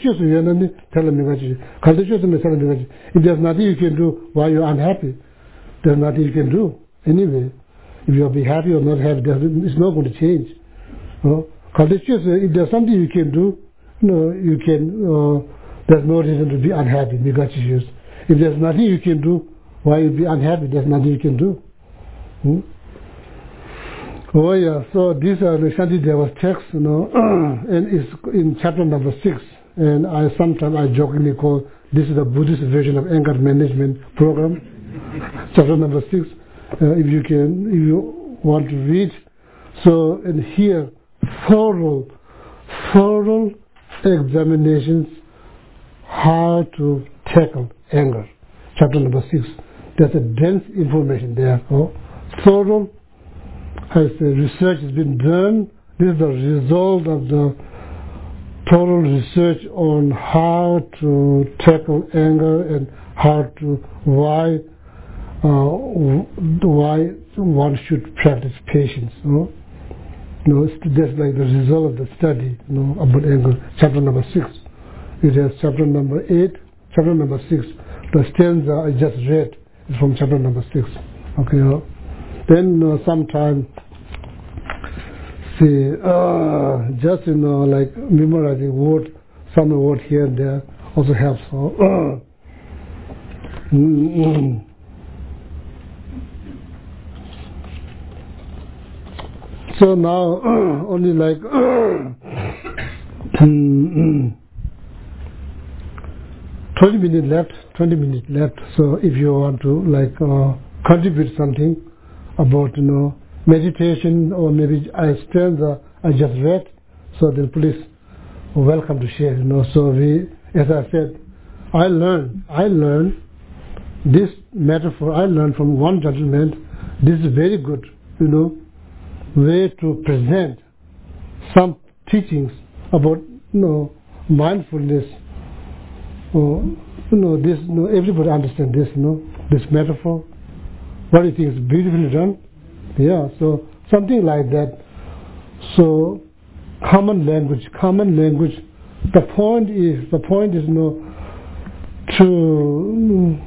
If there's nothing you can do, why are you unhappy? There's nothing you can do. Anyway, if you'll be happy or not happy, it's not going to change. No? If there's something you can do, you know, you can, uh, there's no reason to be unhappy, bigat issues. If there's nothing you can do, why you be unhappy? There's nothing you can do. Hmm? Oh yeah, so these are the Shantideva's texts, you know, and it's in chapter number six. And I sometimes I jokingly call this is the Buddhist version of anger management program. Chapter number six. Uh, if you can, if you want to read. So and here, thorough, thorough examinations how to tackle anger. Chapter number six. There's a dense information there. Oh, thorough. As the research has been done, this is the result of the total research on how to tackle anger and how to why uh, why one should practice patience. You know? You know, that's like the result of the study, you know, about anger. Chapter number six. It has chapter number eight, chapter number six. The stanza I just read is from chapter number six. Okay. You know? Then uh, sometime, see, uh, just, you know, like memorizing word, some word here and there also helps. Uh, mm-hmm. So now, uh, only like uh, twenty minutes left, twenty minutes left. So if you want to like uh, contribute something about, you know, meditation or maybe I stanza I just read, so then please welcome to share, you know. So we, as I said, I learned, I learned this metaphor, I learned from one gentleman. This is very good, you know, way to present some teachings about, you know, mindfulness. Or, you know, this, you know, everybody understands this, you know, this metaphor. What do you think is beautifully done? Yeah, so something like that. So common language, common language. The point is, the point is, you know, to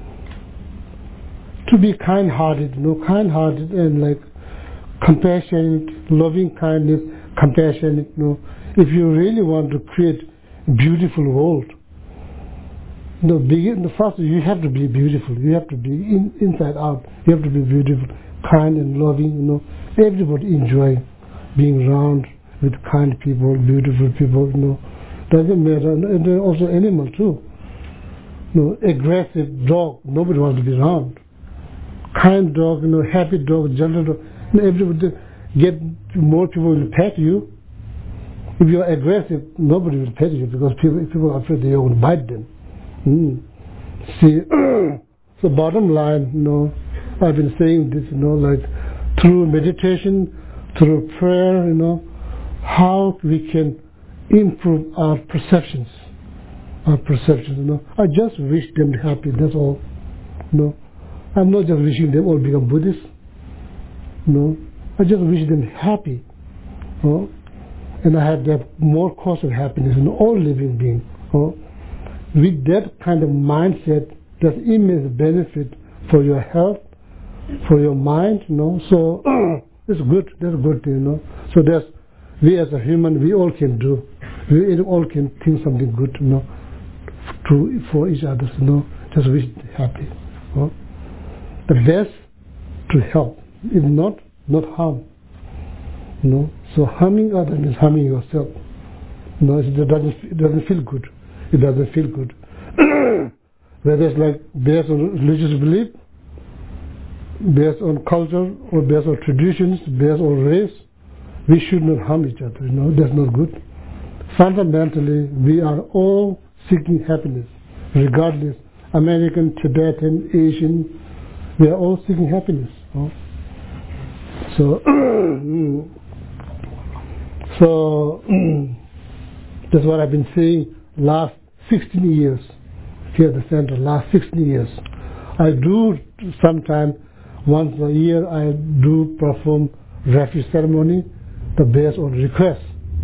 to be kind-hearted, you know, kind-hearted and like compassionate, loving kindness, compassionate. You know, if you really want to create a beautiful world, you know, begin the first. You have to be beautiful. You have to be in, inside out. You have to be beautiful, kind and loving. You know, everybody enjoy being around with kind people, beautiful people. You know, doesn't matter. And they're also animal too. You know, aggressive dog. Nobody wants to be around. Kind dog. You know, happy dog, gentle dog. You know, everybody get more people will pet you. If you're aggressive, nobody will pet you because people people are afraid they're going to bite them. Mm. See, so bottom line, you know, I've been saying this, you know, like through meditation, through prayer, you know, how we can improve our perceptions, our perceptions, you know. I just wish them happy, that's all, you know. I'm not just wishing them all become Buddhists, you know. I just wish them happy, you know? And I have that more cause of happiness in all living beings, you know? With that kind of mindset, there's immense benefit for your health, for your mind, you know. So it's good. That's a good thing, you know. So that's we as a human, we all can do. We all can think something good, you know, to for each other, you know. Just wish happy. You know? The best to help, if not, not harm. You know. So harming others means harming yourself. You know, it doesn't it doesn't feel good. It doesn't feel good. Whether it's like based on religious belief, based on culture, or based on traditions, based on race, we should not harm each other, you know, that's not good. Fundamentally, we are all seeking happiness, regardless, American, Tibetan, Asian, we are all seeking happiness. You know? So, so that's what I've been saying last sixteen years here at the center, last sixteen years. I do sometime, once a year, I do perform refuge ceremony, the based on request.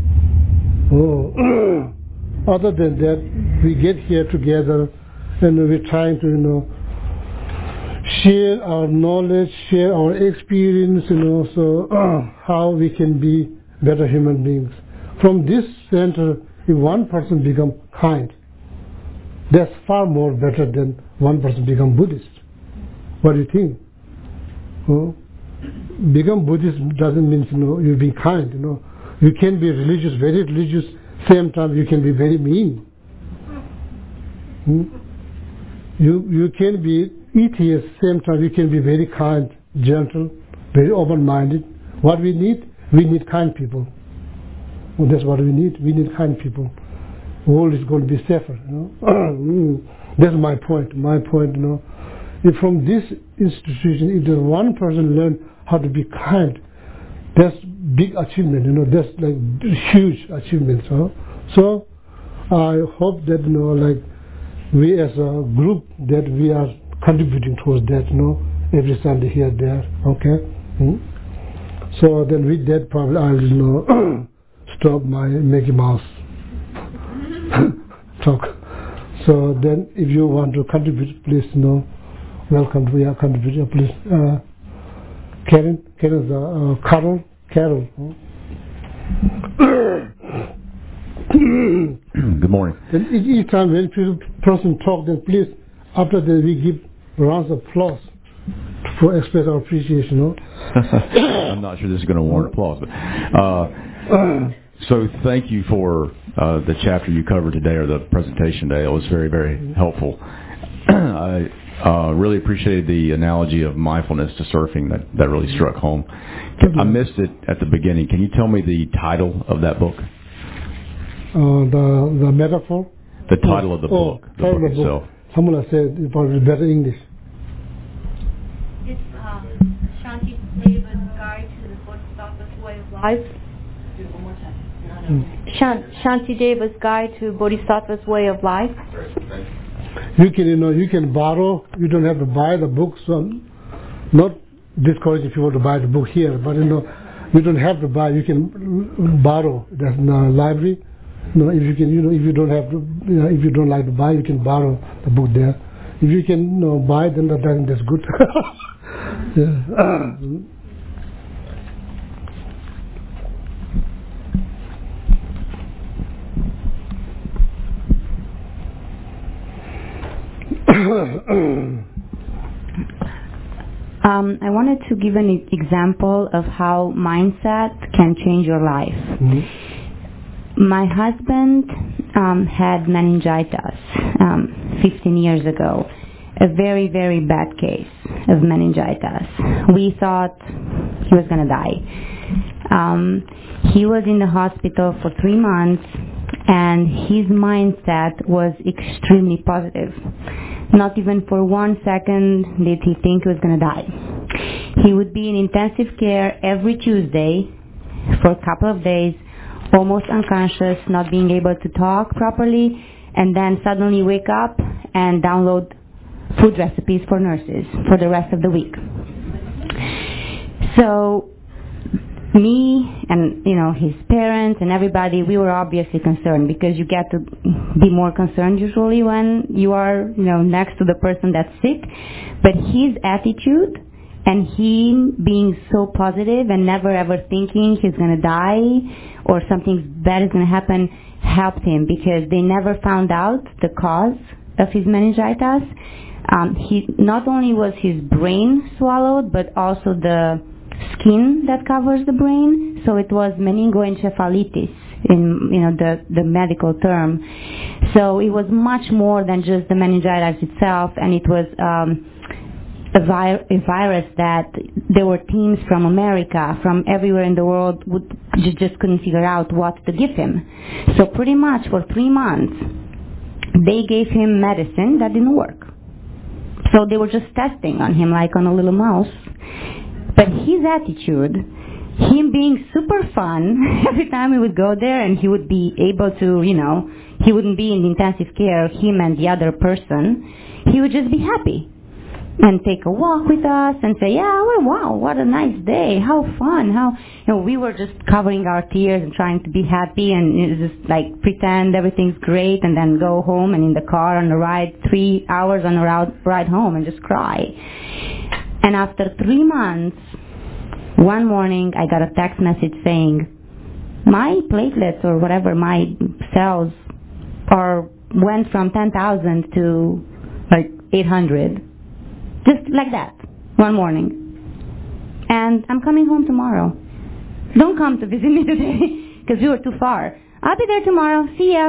Oh. Other than that, we get here together and we're trying to, you know, share our knowledge, share our experience, you know, so uh, how we can be better human beings. From this center, if one person become kind, that's far more better than one person become Buddhist. What do you think? Oh, become Buddhist doesn't mean, you know, you be kind. You know, you can be religious, very religious. Same time, you can be very mean. Hmm? You you can be atheist. Same time, you can be very kind, gentle, very open-minded. What we need, we need kind people. Well, that's what we need. We need kind people. The world is going to be safer. You know? That's my point. My point, you know. If from this institution, if there's one person learn how to be kind, that's big achievement. You know, that's like huge achievement. So, so I hope that, you know, like we as a group, that we are contributing towards that. You know, every Sunday here, there. Okay. Hmm? So then with that, probably I'll, you know, stop my Mickey Mouse talk. So then, if you want to contribute, please, you know, welcome to your contribution, please. Uh, Karen, Karen, uh, uh, Carol, Carol. Good morning. Then each, each time when people, person talk, then please, after that we give rounds of applause for express our appreciation. You know? I'm not sure this is going to warrant applause, but uh, so thank you for uh, the chapter you covered today, or the presentation today. It was very, very helpful. I uh, really appreciated the analogy of mindfulness to surfing. That, that really struck home. I missed it at the beginning. Can you tell me the title of that book? Uh, the the metaphor? The title oh, of the oh, book, the book itself. Book. Someone said it probably better English. It's um, Shanti Deva's Guide to the Bodhisattva's Way of Life. Do it one more time. Mm. Shant, Shanti Deva's Guide to Bodhisattva's Way of Life. You can, you know, you can borrow. You don't have to buy the books. So not discouraging people to buy the book here, but you know, you don't have to buy. You can borrow. There's no library. You know, if you can, you know, if you don't have to, you know, if you don't like to buy, you can borrow the book there. If you can, you know, buy, then that, that's good. Yeah. Um, I wanted to give an e- example of how mindset can change your life. Mm-hmm. My husband um, had meningitis um, fifteen years ago, a very, very bad case of meningitis. We thought he was going to die. Um, he was in the hospital for three months, and his mindset was extremely positive. Not even for one second did he think he was going to die. He would be in intensive care every Tuesday for a couple of days, almost unconscious, not being able to talk properly, and then suddenly wake up and download food recipes for nurses for the rest of the week. So me and, you know, his parents and everybody, we were obviously concerned, because you get to be more concerned usually when you are, you know, next to the person that's sick. But his attitude and him being so positive and never ever thinking he's going to die or something bad is going to happen helped him, because they never found out the cause of his meningitis. Um, he not only was his brain swallowed, but also the skin that covers the brain, so it was meningoencephalitis in, you know, the, the medical term. So it was much more than just the meningitis itself, and it was um, a, vi- a virus that there were teams from America, from everywhere in the world, would just, just couldn't figure out what to give him. So pretty much for three months, they gave him medicine that didn't work. So they were just testing on him like on a little mouse. But his attitude, him being super fun, every time we would go there and he would be able to, you know, he wouldn't be in intensive care, him and the other person, he would just be happy and take a walk with us and say, yeah, well, wow, what a nice day, how fun, how, you know, we were just covering our tears and trying to be happy and just like pretend everything's great, and then go home and in the car on the ride, three hours on the ride home and just cry. And after three months, one morning I got a text message saying, the my platelets or whatever, my cells are went from ten thousand to like eight hundred. Just like that, one morning. And I'm coming home tomorrow. Don't come to visit me today because you are too far. I'll be there tomorrow. See ya.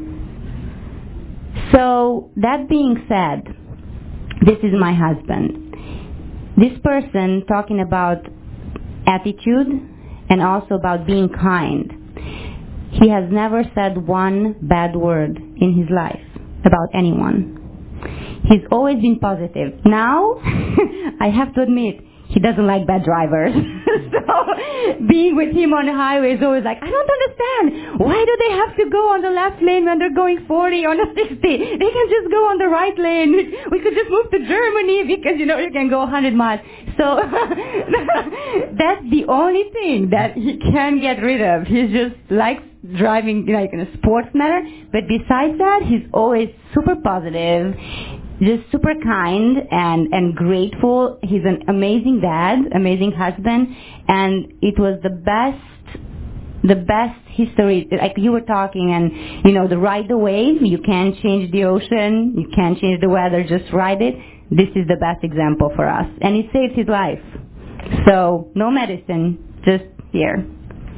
So, that being said, this is my husband. This person talking about attitude and also about being kind. He has never said one bad word in his life about anyone. He's always been positive. Now, I have to admit, he doesn't like bad drivers. So, being with him on the highway is always like, I don't understand. Why do they have to go on the left lane when they're going forty on the sixty? They can just go on the right lane. We could just move to Germany because, you know, you can go one hundred miles. So, that's the only thing that he can get rid of. He just likes driving like in a sports manner. But besides that, he's always super positive. Just super kind and, and grateful. He's an amazing dad, amazing husband, and it was the best, the best history. Like you were talking, and you know, the ride the wave. You can't change the ocean, you can't change the weather. Just ride it. This is the best example for us, and it saved his life. So no medicine, just here.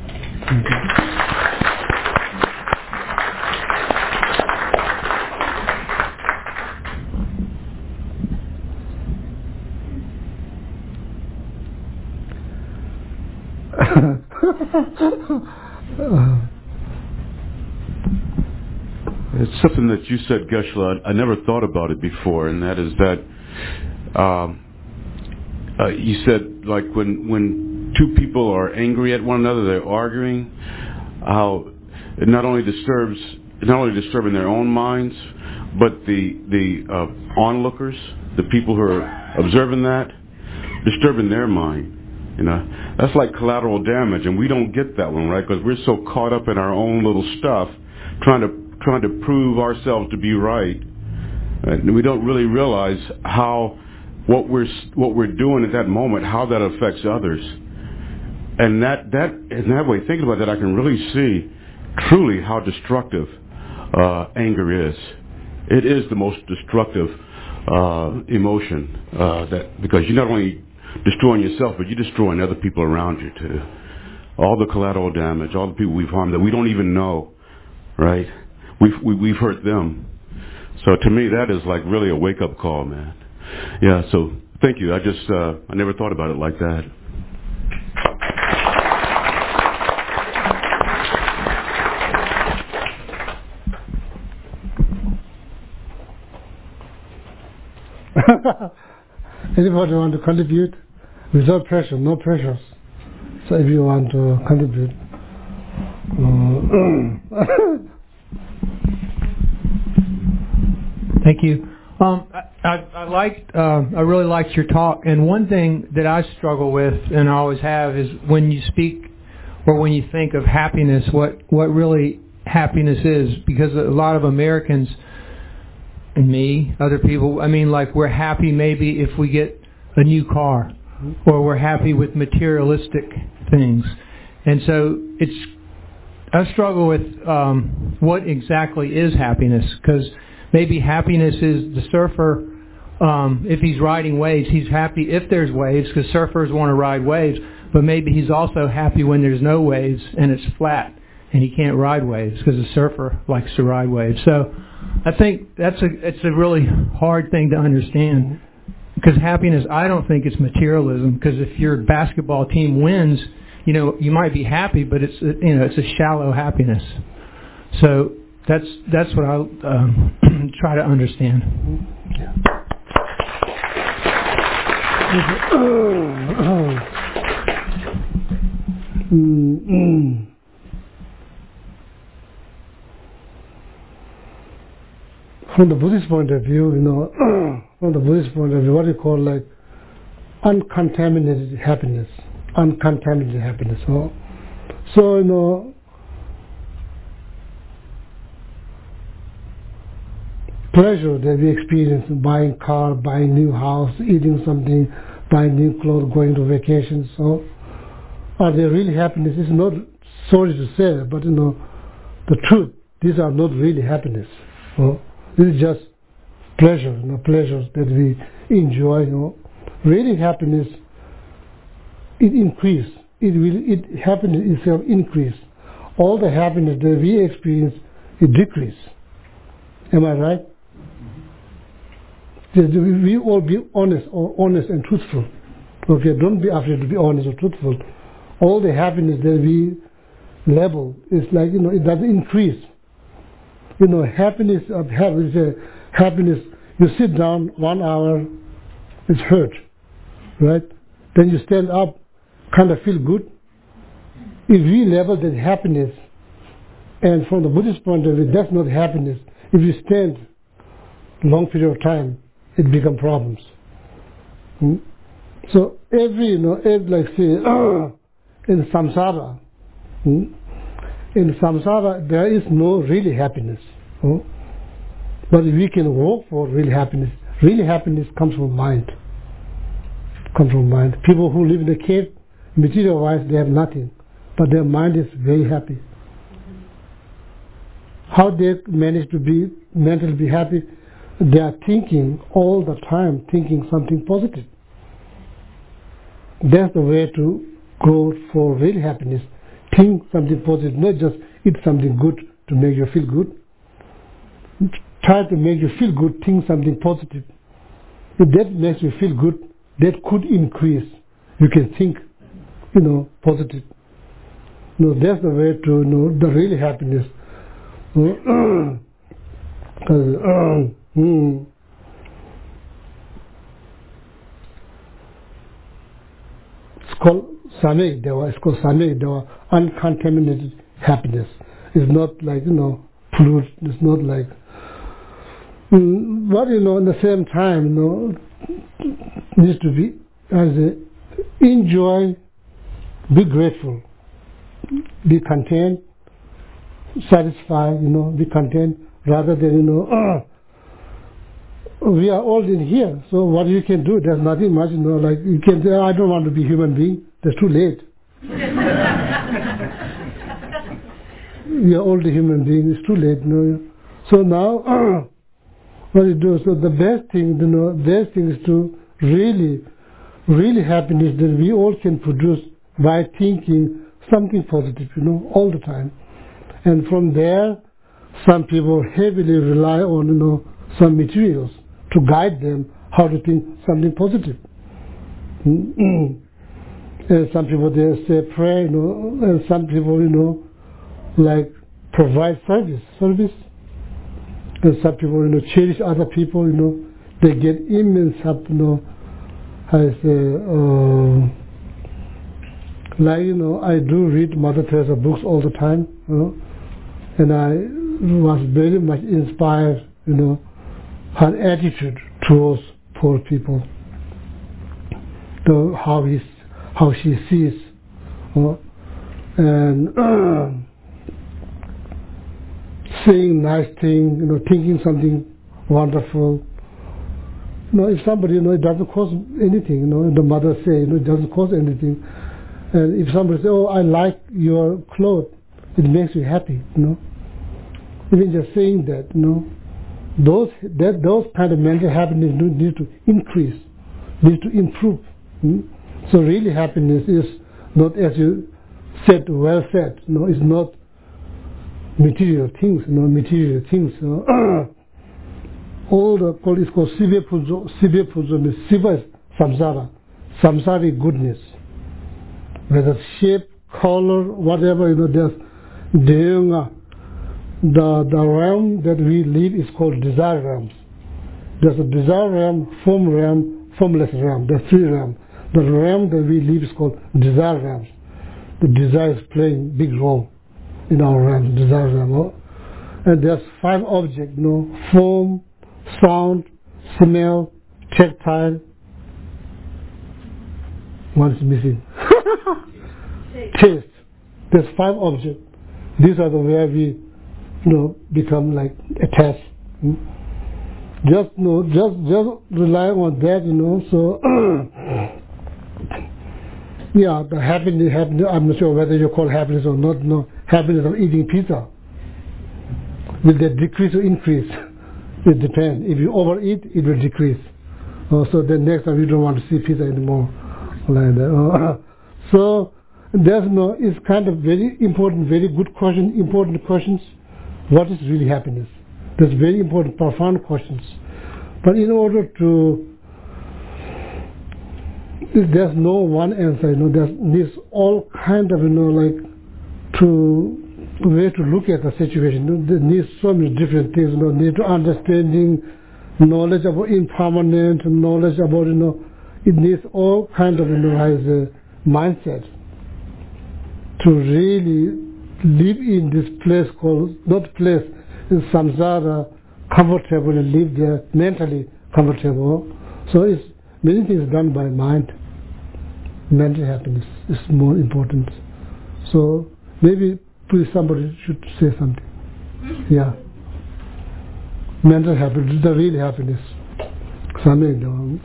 It's something that you said, Geshe-la. I never thought about it before, and that is that um, uh, you said, like, when when two people are angry at one another, they're arguing, how it not only disturbs, not only disturbing their own minds, but the the uh, onlookers, the people who are observing that, disturbing their mind. You know, that's like collateral damage, and we don't get that one, right? Because we're so caught up in our own little stuff, trying to trying to prove ourselves to be right, and we don't really realize how what we're what we're doing at that moment, how that affects others. And that that in that way, thinking about that, I can really see truly how destructive uh, anger is. It is the most destructive uh, emotion uh, that because you not only destroying yourself, but you're destroying other people around you too. All the collateral damage, all the people we've harmed that we don't even know, right? We've we, we've hurt them. So to me, that is like really a wake-up call, man. Yeah. So thank you. I just uh, I never thought about it like that. Anybody want to contribute? Without pressure, no pressures. So if you want to contribute. Uh, Thank you. Um, I, I, I liked, uh, I really liked your talk. And one thing that I struggle with, and I always have, is when you speak or when you think of happiness, what what really happiness is. Because a lot of Americans, and me, other people, I mean, like we're happy maybe if we get a new car, or we're happy with materialistic things. And so it's, I struggle with um, what exactly is happiness, because maybe happiness is the surfer, um, if he's riding waves, he's happy if there's waves, because surfers want to ride waves, but maybe he's also happy when there's no waves and it's flat and he can't ride waves, because a surfer likes to ride waves. So I think that's a it's a really hard thing to understand, because happiness, I don't think it's materialism, because if your basketball team wins, you know, you might be happy, but it's a, you know, it's a shallow happiness. So that's that's what I um, try to understand. Mm-hmm. From the Buddhist point of view, you know, from the Buddhist point of view, what you call like uncontaminated happiness, uncontaminated happiness. So, so you know, pleasure that we experience, buying car, buying new house, eating something, buying new clothes, going to vacations. So, are they really happiness? It's not sorry to say, but you know, the truth, these are not really happiness. You know? This is just pleasure, you know, pleasures that we enjoy. You know, really happiness, it increase. It will, it happiness itself increase. All the happiness that we experience, it decrease. Am I right? We all be honest, or honest and truthful. Okay, don't be afraid to be honest or truthful. All the happiness that we label is like, you know, it doesn't increase. You know, happiness of happiness, uh, happiness. You sit down one hour, it's hurt, right? Then you stand up, kind of feel good. If we label that happiness, and from the Buddhist point of view, that's not happiness. If you stand long period of time, it becomes problems. Hmm? So every, you know, every, like say, in samsara, hmm? in samsara there is no really happiness. Hmm? But we can work for real happiness. Real happiness comes from mind. Comes from mind. People who live in a cave, material-wise, they have nothing, but their mind is very happy. How they manage to be mentally be happy? They are thinking all the time, thinking something positive. That's the way to go for real happiness. Think something positive, not just eat something good to make you feel good. Try to make you feel good, think something positive. If that makes you feel good, that could increase. You can think, you know, positive. No, that's the way to know the real happiness. Uh, uh, mm. It's called Samik Deva. It's called Samik Deva, uncontaminated happiness. It's not like, you know, polluted. It's not like. Mm, but you know, at the same time, you know, needs to be as a enjoy, be grateful, be content, satisfied, you know, be content, rather than, you know, oh, we are all in here, so what you can do, there's nothing much, you know, like you can say, oh, I don't want to be human being, that's too late. We are all the human beings, it's too late, you know. So now, oh, what you do, so the best thing, you know, best thing is to really, really happiness that we all can produce by thinking something positive, you know, all the time. And from there, some people heavily rely on, you know, some materials to guide them how to think something positive. And some people, they say pray, you know, and some people, you know, like provide service, service. And some people, you know, cherish other people, you know, they get immense help, you know, I say, uh, like, you know, I do read Mother Teresa books all the time, you know, and I was very much inspired, you know, her attitude towards poor people, the, how, he, how she sees, you know, and uh, saying nice thing, you know, thinking something wonderful. You know, if somebody, you know, it doesn't cost anything, you know, the mother say, you know, it doesn't cost anything. And if somebody say, oh, I like your clothes, it makes you happy, you know. Even just saying that, you know, those that those kind of mental happiness need to increase, need to improve. Hmm? So really happiness is not, as you said, well said, you know, it's not material things, you know, material things. You know. All the called is called Sive Pujo. Sive Pujo means Siva is samsara, samsaric goodness. Whether shape, color, whatever, you know, there's the the the realm that we live is called desire realms. There's a desire realm, form realm, formless realm. There's three realms. The realm that we live is called desire realms. The desire is playing big role in our realm, desire realm. And there's five objects, you know, form, sound, smell, tactile. One's missing. Taste. There's five objects. These are the where we, you know, become like attached. Hmm? Just you know, just just rely on that, you know. So Yeah, the happiness, happiness, I'm not sure whether you call happiness or not, no, happiness of eating pizza. Will that decrease or increase? It depends. If you overeat, it will decrease. Uh, so then next time you don't want to see pizza anymore. Like that. Uh, so there's no, it's kind of very important, very good question, important questions. What is really happiness? That's very important, profound questions. But in order to, there's no one answer, you know, there's, there's all kind of, you know, like, to, way to look at the situation. You know, there needs so many different things, you know, need to understanding, knowledge about impermanent, knowledge about, you know, it needs all kind of, you know, as a mindset to really live in this place called, not place, in samsara, comfortable and live there mentally comfortable. So it's many things done by mind. Mental happiness is more important. So maybe please somebody should say something. Yeah. Mental happiness, the real happiness. Something wrong.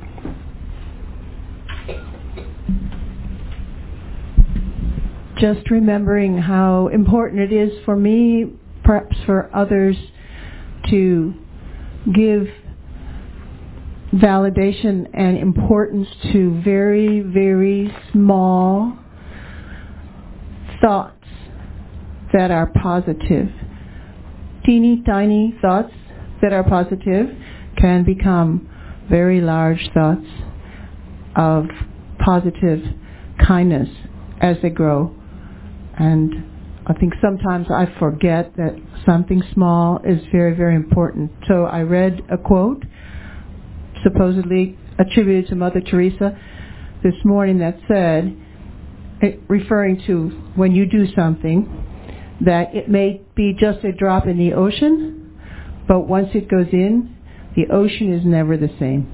Just remembering how important it is for me, perhaps for others, to give validation and importance to very, very small thoughts that are positive. Teeny tiny thoughts that are positive can become very large thoughts of positive kindness as they grow. And I think sometimes I forget that something small is very, very important. So I read a quote, supposedly attributed to Mother Teresa this morning, that said, it, referring to when you do something, that it may be just a drop in the ocean, but once it goes in, the ocean is never the same.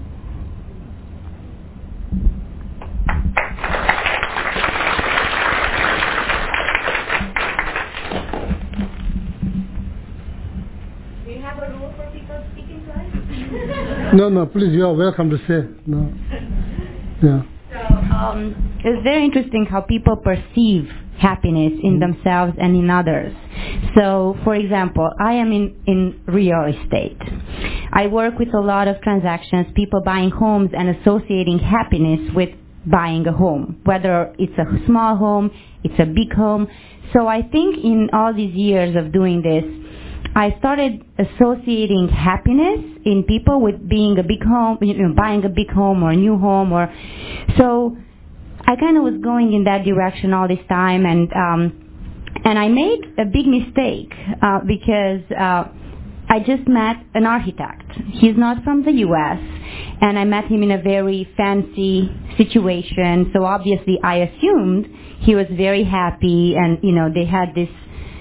No, no, please, you are welcome to say. No. Yeah. So, um, it's very interesting how people perceive happiness in themselves and in others. So, for example, I am in, in real estate. I work with a lot of transactions, people buying homes and associating happiness with buying a home, whether it's a small home, it's a big home. So I think in all these years of doing this, I started associating happiness in people with being a big home, you know, buying a big home or a new home, or so I kind of was going in that direction all this time, and um, and I made a big mistake uh, because uh, I just met an architect. He's not from the U S, and I met him in a very fancy situation. So obviously, I assumed he was very happy, and you know, they had this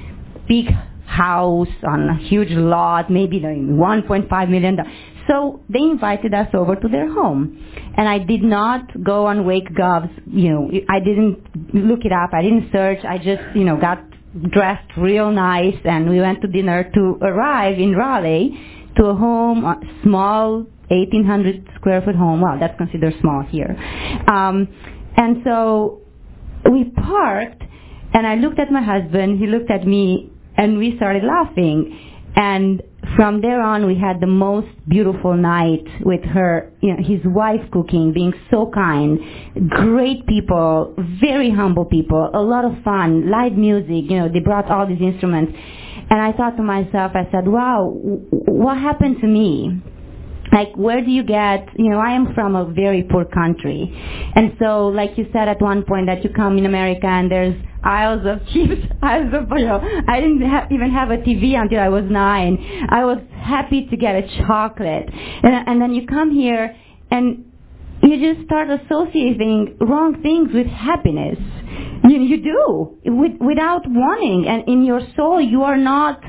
big house on a huge lot, maybe one point five million dollars. So they invited us over to their home. And I did not go on WakeGov's, you know, I didn't look it up, I didn't search, I just, you know, got dressed real nice, and we went to dinner to arrive in Raleigh to a home, a small eighteen hundred square foot home. Well, that's considered small here. Um, and so we parked, and I looked at my husband, he looked at me, and we started laughing. And from there on, we had the most beautiful night with her, you know, his wife cooking, being so kind, great people, very humble people, a lot of fun, live music, you know, they brought all these instruments. And I thought to myself, I said, wow, what happened to me? Like, where do you get, you know, I am from a very poor country. And so, like you said at one point, that you come in America and there's aisles of chips, aisles of, you know, I didn't ha- even have a T V until I was nine. I was happy to get a chocolate. And, and then you come here and you just start associating wrong things with happiness. You, you do, with, without wanting. And in your soul, you are not,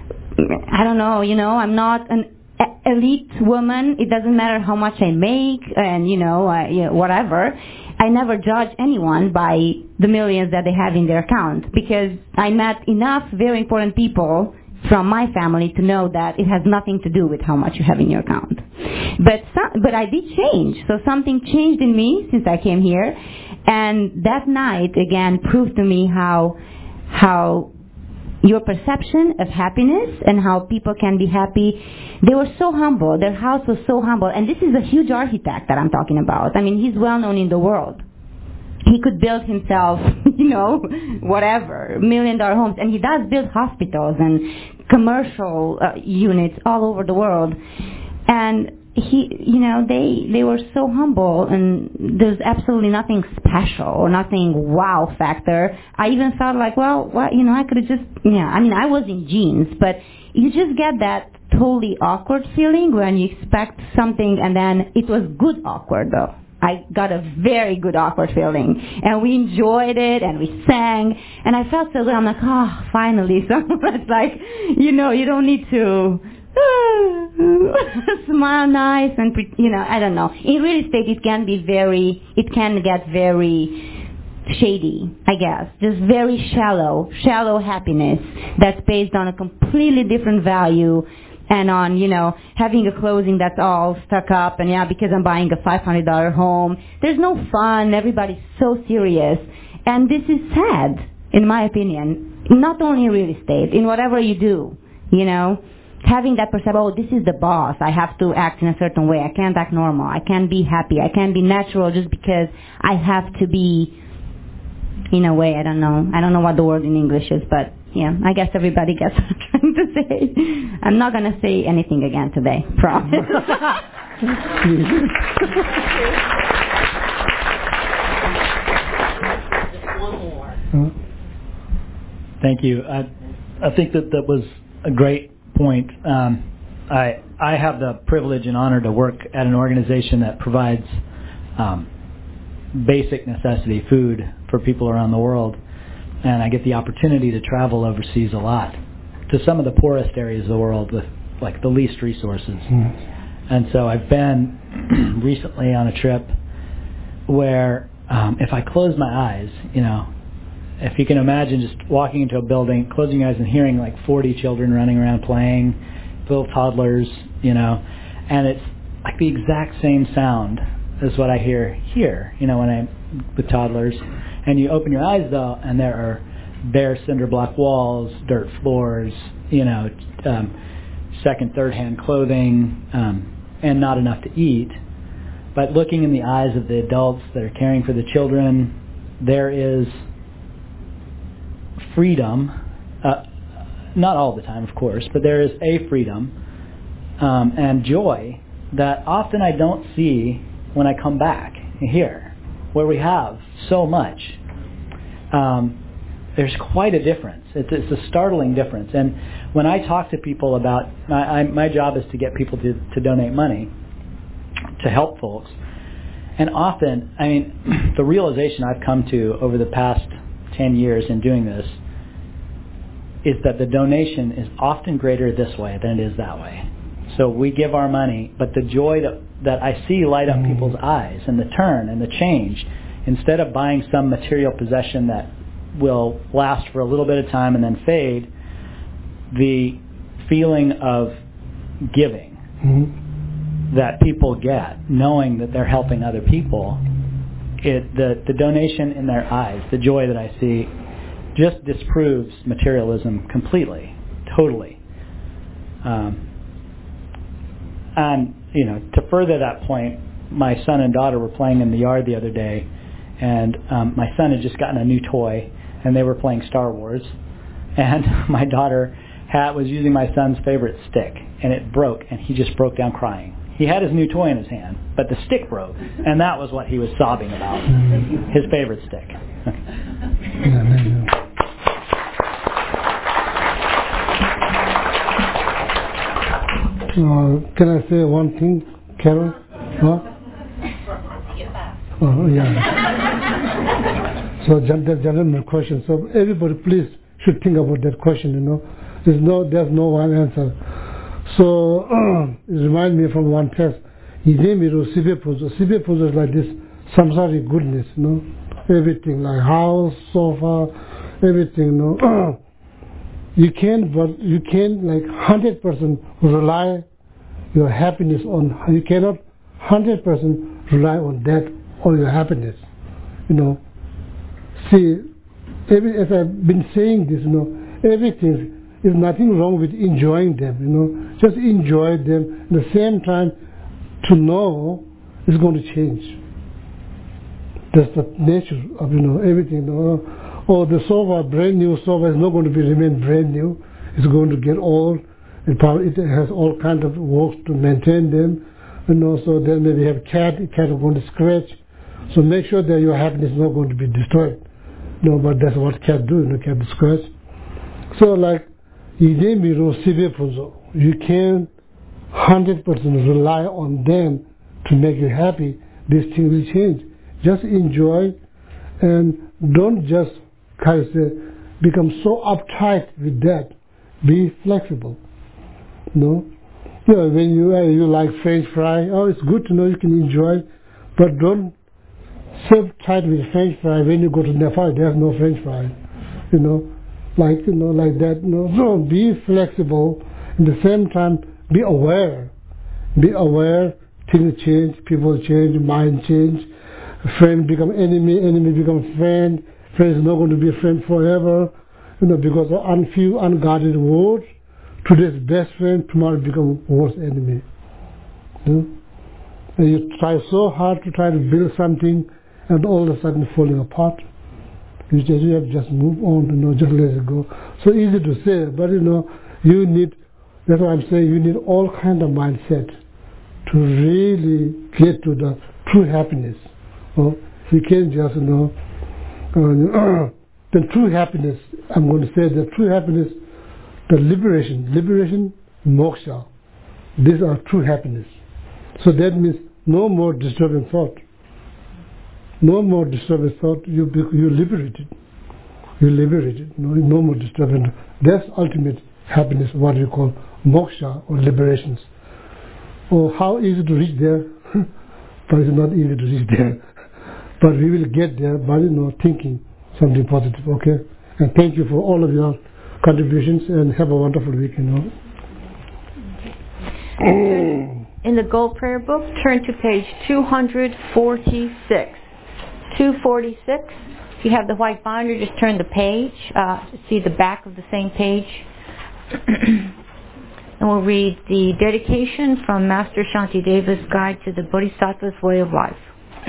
I don't know, you know, I'm not an elite woman. It doesn't matter how much I make and, you know, I, you know, whatever. I never judge anyone by the millions that they have in their account, because I met enough very important people from my family to know that it has nothing to do with how much you have in your account. But some, but I did change. So something changed in me since I came here. And that night, again, proved to me how how your perception of happiness and how people can be happy, they were so humble. Their house was so humble. And this is a huge architect that I'm talking about. I mean, he's well known in the world. He could build himself, you know, whatever, million dollar homes. And he does build hospitals and commercial uh, units all over the world. And he, you know, they they were so humble, and there's absolutely nothing special or nothing wow factor. I even felt like, well, what, you know, I could have just, yeah, I mean, I was in jeans, but you just get that totally awkward feeling when you expect something, and then it was good awkward, though. I got a very good awkward feeling, and we enjoyed it, and we sang, and I felt so good. I'm like, oh, finally, someone's like, you know, you don't need to smile nice and, you know, I don't know. In real estate, it can be very, it can get very shady, I guess. Just very shallow, shallow happiness that's based on a completely different value and on, you know, having a closing that's all stuck up, and yeah, because I'm buying a five hundred dollars home. There's no fun. Everybody's so serious. And this is sad, in my opinion. Not only in real estate, in whatever you do, you know. Having that perception, oh, this is the boss. I have to act in a certain way. I can't act normal. I can't be happy. I can't be natural just because I have to be, in a way, I don't know. I don't know what the word in English is, but yeah, I guess everybody gets what I'm trying to say. I'm not going to say anything again today, promise. Just one more. Thank you. I, I think that that was a great point. Um, I I have the privilege and honor to work at an organization that provides um, basic necessity food for people around the world, and I get the opportunity to travel overseas a lot to some of the poorest areas of the world with like the least resources. Mm-hmm. And so I've been recently on a trip where um, if I close my eyes, you know, if you can imagine just walking into a building, closing your eyes and hearing like forty children running around playing, little toddlers, you know, and it's like the exact same sound as what I hear here, you know, when I'm with toddlers. And you open your eyes though, and there are bare cinder block walls, dirt floors, you know, um, second, third hand clothing, um, and not enough to eat. But looking in the eyes of the adults that are caring for the children, there is freedom, uh, not all the time, of course, but there is a freedom um, and joy that often I don't see when I come back here, where we have so much. Um, there's quite a difference. It's, it's a startling difference. And when I talk to people about, my, I, my job is to get people to, to donate money to help folks. And often, I mean, the realization I've come to over the past ten years in doing this is that the donation is often greater this way than it is that way. So we give our money, but the joy that, that I see light up people's eyes and the turn and the change, instead of buying some material possession that will last for a little bit of time and then fade, the feeling of giving mm-hmm. that people get, knowing that they're helping other people, it, the, the donation in their eyes, the joy that I see, just disproves materialism completely, totally. Um, and, you know, to further that point, my son and daughter were playing in the yard the other day, and um, my son had just gotten a new toy, and they were playing Star Wars, and my daughter had, was using my son's favorite stick, and it broke, and he just broke down crying. He had his new toy in his hand, but the stick broke, and that was what he was sobbing about, his favorite stick. Uh, can I say one thing, Carol? Huh? Oh, yeah. So the gentleman question. So everybody, please should think about that question. You know, there's no, there's no one answer. So uh, it reminds me from one text. His name is Sibe Puzo. Sibe Puzo is like this samsaric goodness. You know, everything like house, sofa, everything. You know, you can't, but you can't like one hundred percent rely your happiness on, you cannot one hundred percent rely on that or your happiness. You know, see, every, as I've been saying this, you know, everything, there's nothing wrong with enjoying them, you know, just enjoy them. At the same time, to know it's going to change. That's the nature of, you know, everything. You know. Or the sofa, brand new sofa, is not going to be remain brand new. It's going to get old. It, probably, it has all kinds of work to maintain them. And also then maybe have cat, cat is going to scratch. So make sure that your happiness is not going to be destroyed. No, but that's what cat do, you know, cat scratch. So like, you can't one hundred percent rely on them to make you happy. This thing will change. Just enjoy and don't just kind of say, become so uptight with that. Be flexible. No? You know, when you uh, you like French fry, oh, it's good to know you can enjoy, but don't so tight with French fry when you go to Nepal. There's no French fry. You know, like you know, like that. You know, so be flexible. At the same time, be aware. Be aware. Things change. People change. Mind change. Friend become enemy. Enemy become friend. Friend is not going to be a friend forever. You know, because of un- few unguarded words. Today's best friend, tomorrow become worst enemy. You know? And you try so hard to try to build something, and all of a sudden falling apart. You just, you have to just move on, you know, just let it go. So easy to say, but you know, you need, that's what I'm saying, you need all kind of mindset to really get to the true happiness. Well, you can't just, you know, uh, the true happiness, I'm going to say the true happiness, the liberation, liberation, moksha, these are true happiness. So that means no more disturbing thought. No more disturbing thought, you be, you're liberated. You're liberated, no, no more disturbing. That's ultimate happiness, what we call moksha or liberations. Oh, how easy to reach there? But it's not easy to reach there. But we will get there by, you know, thinking something positive, okay? And thank you for all of your contributions, and have a wonderful week, you know. In the Gold Prayer Book, turn to page two forty-six. two forty-six. If you have the white binder, just turn the page uh, to see the back of the same page. And we'll read the dedication from Master Shantideva's Guide to the Bodhisattva's Way of Life.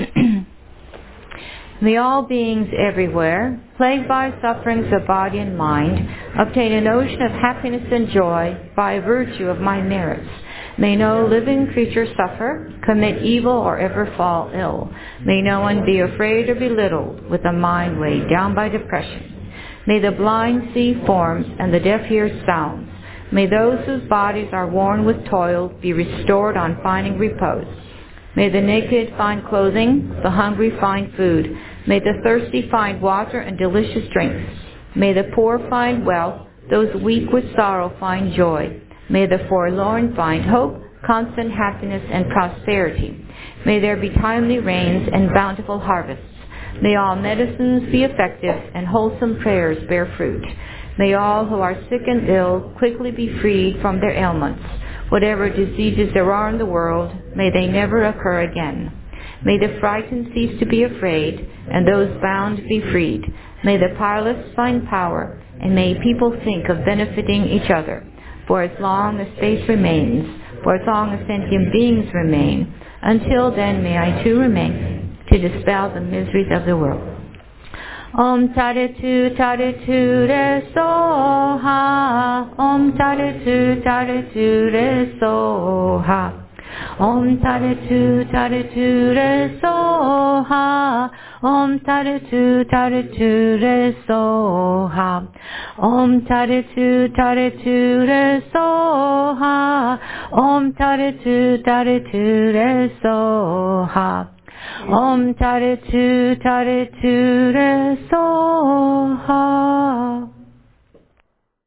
May all beings everywhere, plagued by sufferings of body and mind, obtain an ocean of happiness and joy by virtue of my merits. May no living creature suffer, commit evil, or ever fall ill. May no one be afraid or belittled with a mind weighed down by depression. May the blind see forms and the deaf hear sounds. May those whose bodies are worn with toil be restored on finding repose. May the naked find clothing, the hungry find food. May the thirsty find water and delicious drinks. May the poor find wealth, those weak with sorrow find joy. May the forlorn find hope, constant happiness, and prosperity. May there be timely rains and bountiful harvests. May all medicines be effective and wholesome prayers bear fruit. May all who are sick and ill quickly be freed from their ailments. Whatever diseases there are in the world, may they never occur again. May the frightened cease to be afraid, and those bound be freed. May the powerless find power, and may people think of benefiting each other. For as long as space remains, for as long as sentient beings remain, until then may I too remain, to dispel the miseries of the world. Om Taritu Taritu Re Soha. Om Taritu Taritu Re Soha. Om Taritu Taritu Re Soha. Om Taritu Taritu Re Soha. Om Taritu Taritu Re Soha. Om Taritu Taritu Re Soha. Om Taritu Taritu Re Soha.